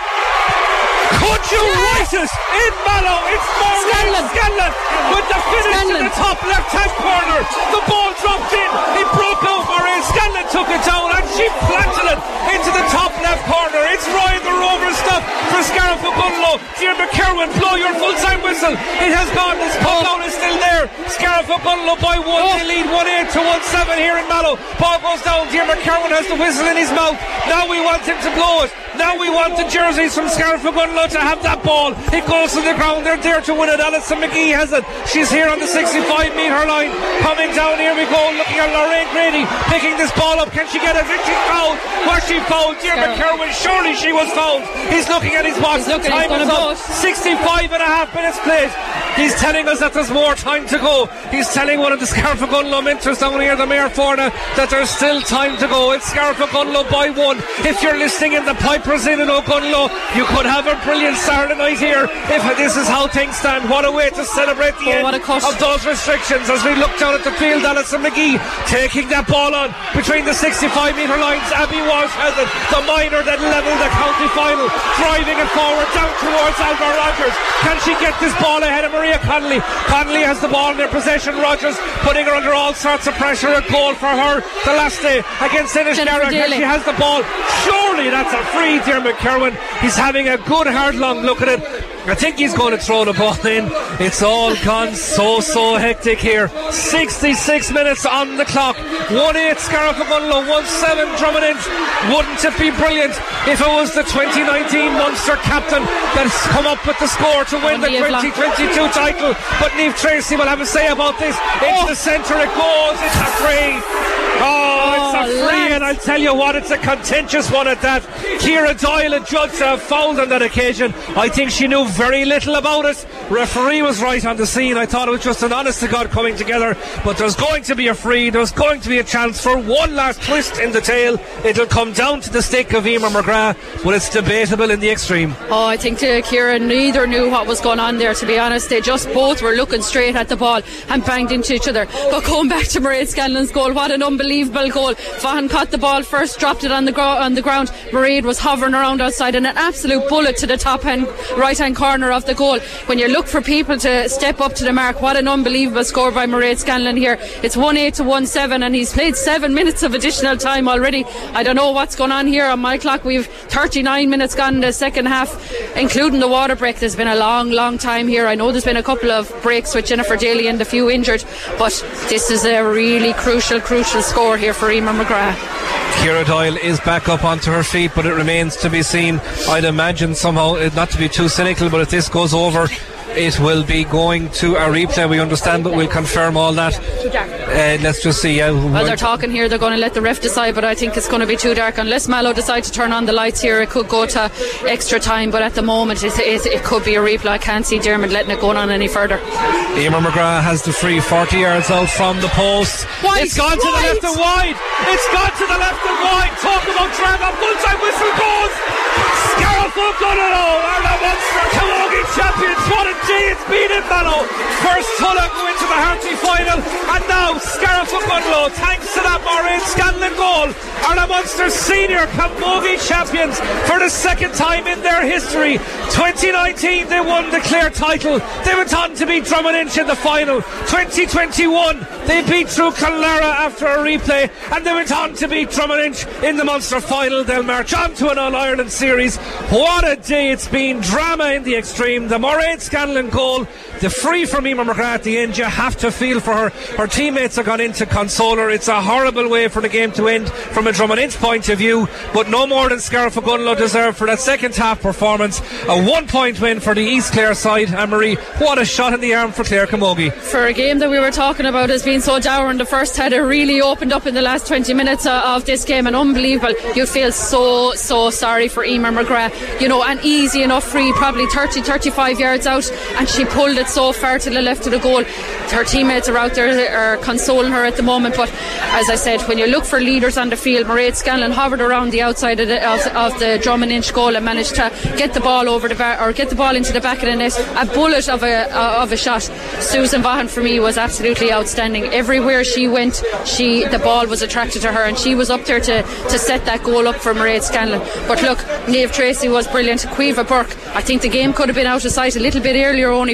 Could you yeah. write it in Mallow? It's Maureen Scanlon with the finish Scanlon. To the top left hand corner. The ball dropped in. It broke out. Maureen Scanlon took it down and she planted it into the top left corner. It's Ryan the Rover stuff. for Scariff Ogonnelloe. Dear McKerwin, blow your full-time whistle. It has gone. This puck down is still there. Scariff Ogonnelloe by one. Oh. They lead one eight to one seven here in Mallow. Ball goes down. Dear McKerwin has the whistle in his mouth. Now we want him to blow it. Now we want the jerseys from Scariff Ogonnelloe to have that ball. It goes to the ground. They're there to win it. Alison McGee has it. She's here on the sixty-five metre line. Coming down, here we go. Looking at Lorraine Grady picking this ball up. Can she get it? Did she foul? Was she fouled? Dear McKerwin, surely she was fouled. He's looking at his watch. The time is up. sixty-five and a half minutes played. He's telling us that there's more time to go. He's telling one of the Scariff Ogonnelloe mentors down here, the Mayor Forna, that there's still time to go. It's Scariff Ogonnelloe by one. If you're listening in the Pipers Inn in Ogonnelloe, you could have a brilliant Saturday night here if this is how things stand. What a way to celebrate the oh, end of those restrictions as we look down at the field. Alison McGee taking that ball on between the sixty-five metre lines. Abby Walsh has it, the minor that levelled the county final, driving it forward down towards Alva Rogers. Can she get this ball ahead of Maria Connolly? Connolly has the ball in their possession. Rogers putting her under all sorts of pressure. A goal for her the last day against Inniscarra. She has the ball. Surely that's a free, dear McKerwin. He's having a good hard long look at it. I think he's going to throw the ball in. It's all gone so so hectic here. sixty-six minutes on the clock. one eight Scariff Ogonnelloe, one seven Drummond Inch. Wouldn't it be brilliant if it was the twenty nineteen Munster captain that's come up with the score to win the twenty twenty-two title? But Niamh Tracy will have a say about this. Into oh. the centre it goes. It's a free. Oh, it's a free, and I'll tell you what, it's a contentious one at that. Ciara Doyle, a judge, uh, fouled on that occasion. I think she knew very little about it. Referee was right on the scene. I thought it was just an honest to God coming together, but there's going to be a free. There's going to be a chance for one last twist in the tail. It'll come down to the stick of Emer McGrath, but it's debatable in the extreme. Oh, I think uh, Ciara neither knew what was going on there, to be honest. They just both were looking straight at the ball and banged into each other. But going back to Mairead Scanlon's goal, what an unbelievable goal. Vaughan caught the ball first, dropped it on the, gro- on the ground. Mairead was hovering around outside, and an absolute bullet to the top hand, right hand corner of the goal. When you look for people to step up to the mark, what an unbelievable score by Mairead Scanlon here. It's one eight to one seven, and he's played seven minutes of additional time already. I don't know what's going on here on my clock. We've thirty-nine minutes gone in the second half, including the water break. There's been a long long time here. I know there's been a couple of breaks with Jennifer Daly and a few injured, but this is a really crucial crucial score here for Emer McGrath. Ciara Doyle is back up onto her feet, but it remains to be seen. I'd imagine somehow, not to be too cynical, but if this goes over, it will be going to a replay, we understand, but we'll confirm all that. Uh, let's just see. Uh, well, they're talking here, they're going to let the ref decide, but I think it's going to be too dark. Unless Mallow decide to turn on the lights here, it could go to extra time, but at the moment it, it, it could be a replay. I can't see Dermot letting it go on any further. Emer McGrath has the free forty yards out from the post. Wide, it's gone to wide. the left and wide. It's gone to the left and wide. Talk about drama. Full-time whistle goes. Scariff Ogonnelloe are the Munster Camogie champions. What a day it's been in Mallow. First Tulla go into the Harty final, and now Scariff Ogonnelloe, thanks to that Mairead Scanlon goal, are the Munster senior Camogie champions for the second time in their history. twenty nineteen they won the Clare title. They went on to beat Drummond Inch in the final. twenty twenty-one they beat True Conlara after a replay, and they went on to beat Drummond Inch in the Munster final. They'll march on to an All-Ireland series. What a day it's been. Drama in the extreme. The Mairead Scanlon goal, the free from Emer McGrath at the end. You have to feel for her. Her teammates have gone in to console her. It's a horrible way for the game to end from a Drummond Inch point of view, but no more than Scariff Ogonnelloe deserved for that second half performance. A one point win for the East Clare side. And Marie, what a shot in the arm for Clare Camogie. For a game that we were talking about as being so dour in the first head, it really opened up in the last twenty minutes uh, of this game, and unbelievable. You feel so so sorry for Emer McGrath, you know, an easy enough free, probably thirty thirty-five yards out, and she pulled it so far to the left of the goal. Her teammates are out there are consoling her at the moment, but as I said, when you look for leaders on the field, Mairead Scanlon hovered around the outside of the, of, of the Drummond Inch goal and managed to get the ball over the bar, or get the ball into the back of the net. A bullet of a uh, of a shot. Susan Vaughan for me was absolutely outstanding. Everywhere she went, she the ball was attracted to her, and she was up there to, to set that goal up for Mairead Scanlon. But look, Niamh Tracy was brilliant. Caoimhe Burke, I think the game could have been out of sight a little bit earlier only for Caoimhe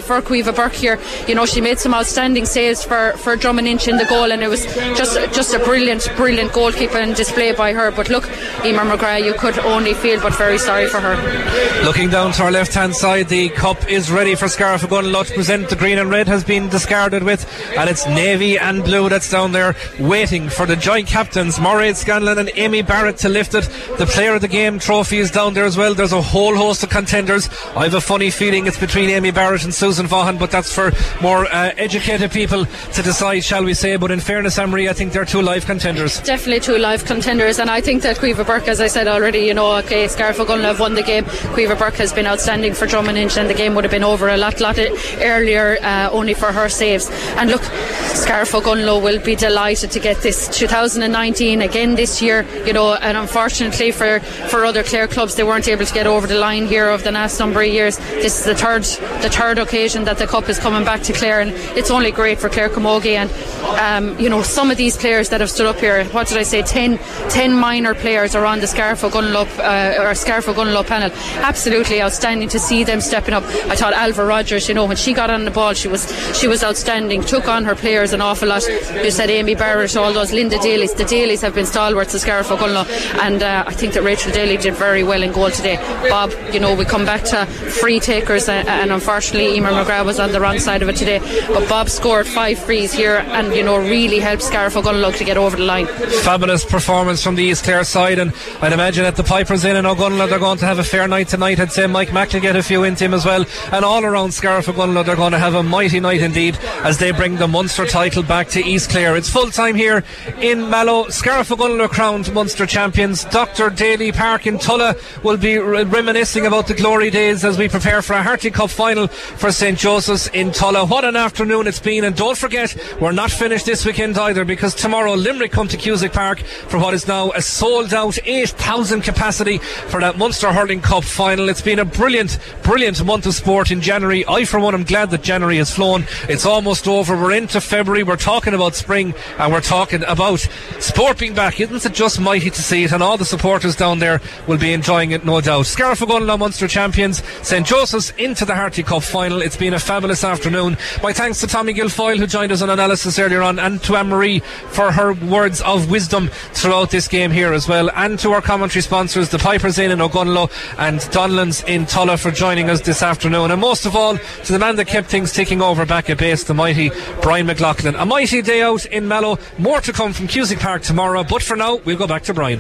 Caoimhe Burke here. You know, she made some outstanding saves for, for Drummond Inch in the goal, and it was just just a brilliant, brilliant goalkeeping display by her. But look, Emer McGrath, you could only feel but very sorry for her. Looking down to our left hand side, the cup is ready for Scariff Ogonnelloe to present. The green and red has been discarded with, and it's navy and blue that's down there waiting for the joint captains Mairead Scanlon and Amy Barrett to lift it. The player of the game trophy is down there as well. There's a whole host of contenders. I have a funny feeling it's between Amy Barrett and Susan Vaughan, but that's for more uh, educated people to decide, shall we say. But in fairness, Anne-Marie, I think they're two live contenders. Definitely two live contenders, and I think that Caoimhe Burke, as I said already, you know, okay, Scariff Ogonnelloe have won the game. Caoimhe Burke has been outstanding for Drummond Inch, and the game would have been over a lot, lot earlier, uh, only for her saves. And look, Scariff Ogonnelloe will be delighted to get this two thousand nineteen again this year, you know, and unfortunately for, for other Clare clubs, they weren't able to get over the line here over the last number of years. This is the third the third occasion that the cup is coming back to Clare, and it's only great for Clare Camogie. And um, you know, some of these players that have stood up here, what did I say, ten, ten minor players are on the Scariff Ogonnelloe uh, or Scariff Ogonnelloe panel. Absolutely outstanding to see them stepping up. I thought Alva Rogers, you know, when she got on the ball, she was she was outstanding, took on her players an awful lot. You said Amy Barrett, all those, Linda Daly's, the Daly's have been stalwarts of Scariff Ogonnelloe, and uh, I think that Rachel Daly did very well in goal today. Bob, you know, we come back to free takers, and, and unfortunately Emer McGrath was on the wrong side of it today, but Bob scored five frees here and, you know, really helped Scariff Ogonnelloe to get over the line. Fabulous performance from the East Clare side, and I'd imagine at the Pipers Inn in Ogonnelloe they're going to have a fair night tonight. I'd say Mike Mack will get a few into him as well, and all around Scariff Ogonnelloe they're going to have a mighty night indeed as they bring the Munster title back to East Clare. It's full time here in Mallow. Scariff Ogonnelloe crowned Munster champions. Doctor Daly Park in Tulla will be re- reminiscing about the glory days as we prepare for a Harty Cup final for Saint Joseph's in Tulla. What an afternoon it's been, and don't forget we're not finished this weekend either, because tomorrow Limerick come to Cusack Park for what is now a sold out eight thousand capacity for that Munster Hurling Cup final. It's been a brilliant brilliant month of sport in January. I for one am glad that January has flown. It's almost over. We're into February. We're talking about spring, and we're talking about sport being back. Isn't it just mighty to see it? And all the supporters down there will be enjoying it, no doubt. Scariff Ogonnelloe Munster champions, Saint Joseph's into the Harty Cup final. It's been a fabulous afternoon. My thanks to Tommy Guilfoyle, who joined us on analysis earlier on, and to Anne-Marie for her words of wisdom throughout this game here as well, and to our commentary sponsors, the Pipers Inn in Ogonnelloe and Donlands in Tulla, for joining us this afternoon. And most of all, to the man that kept things ticking over back at base, the mighty Brian McLaughlin. A mighty day out in Mallow. More to come from Cusack Park tomorrow, but for now we'll go back to Brian.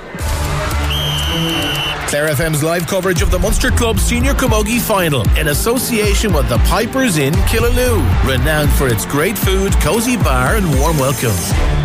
Clare F M's live coverage of the Munster Club Senior Camogie Final in association with the Pipers Inn Killaloe, renowned for its great food, cosy bar and warm welcome.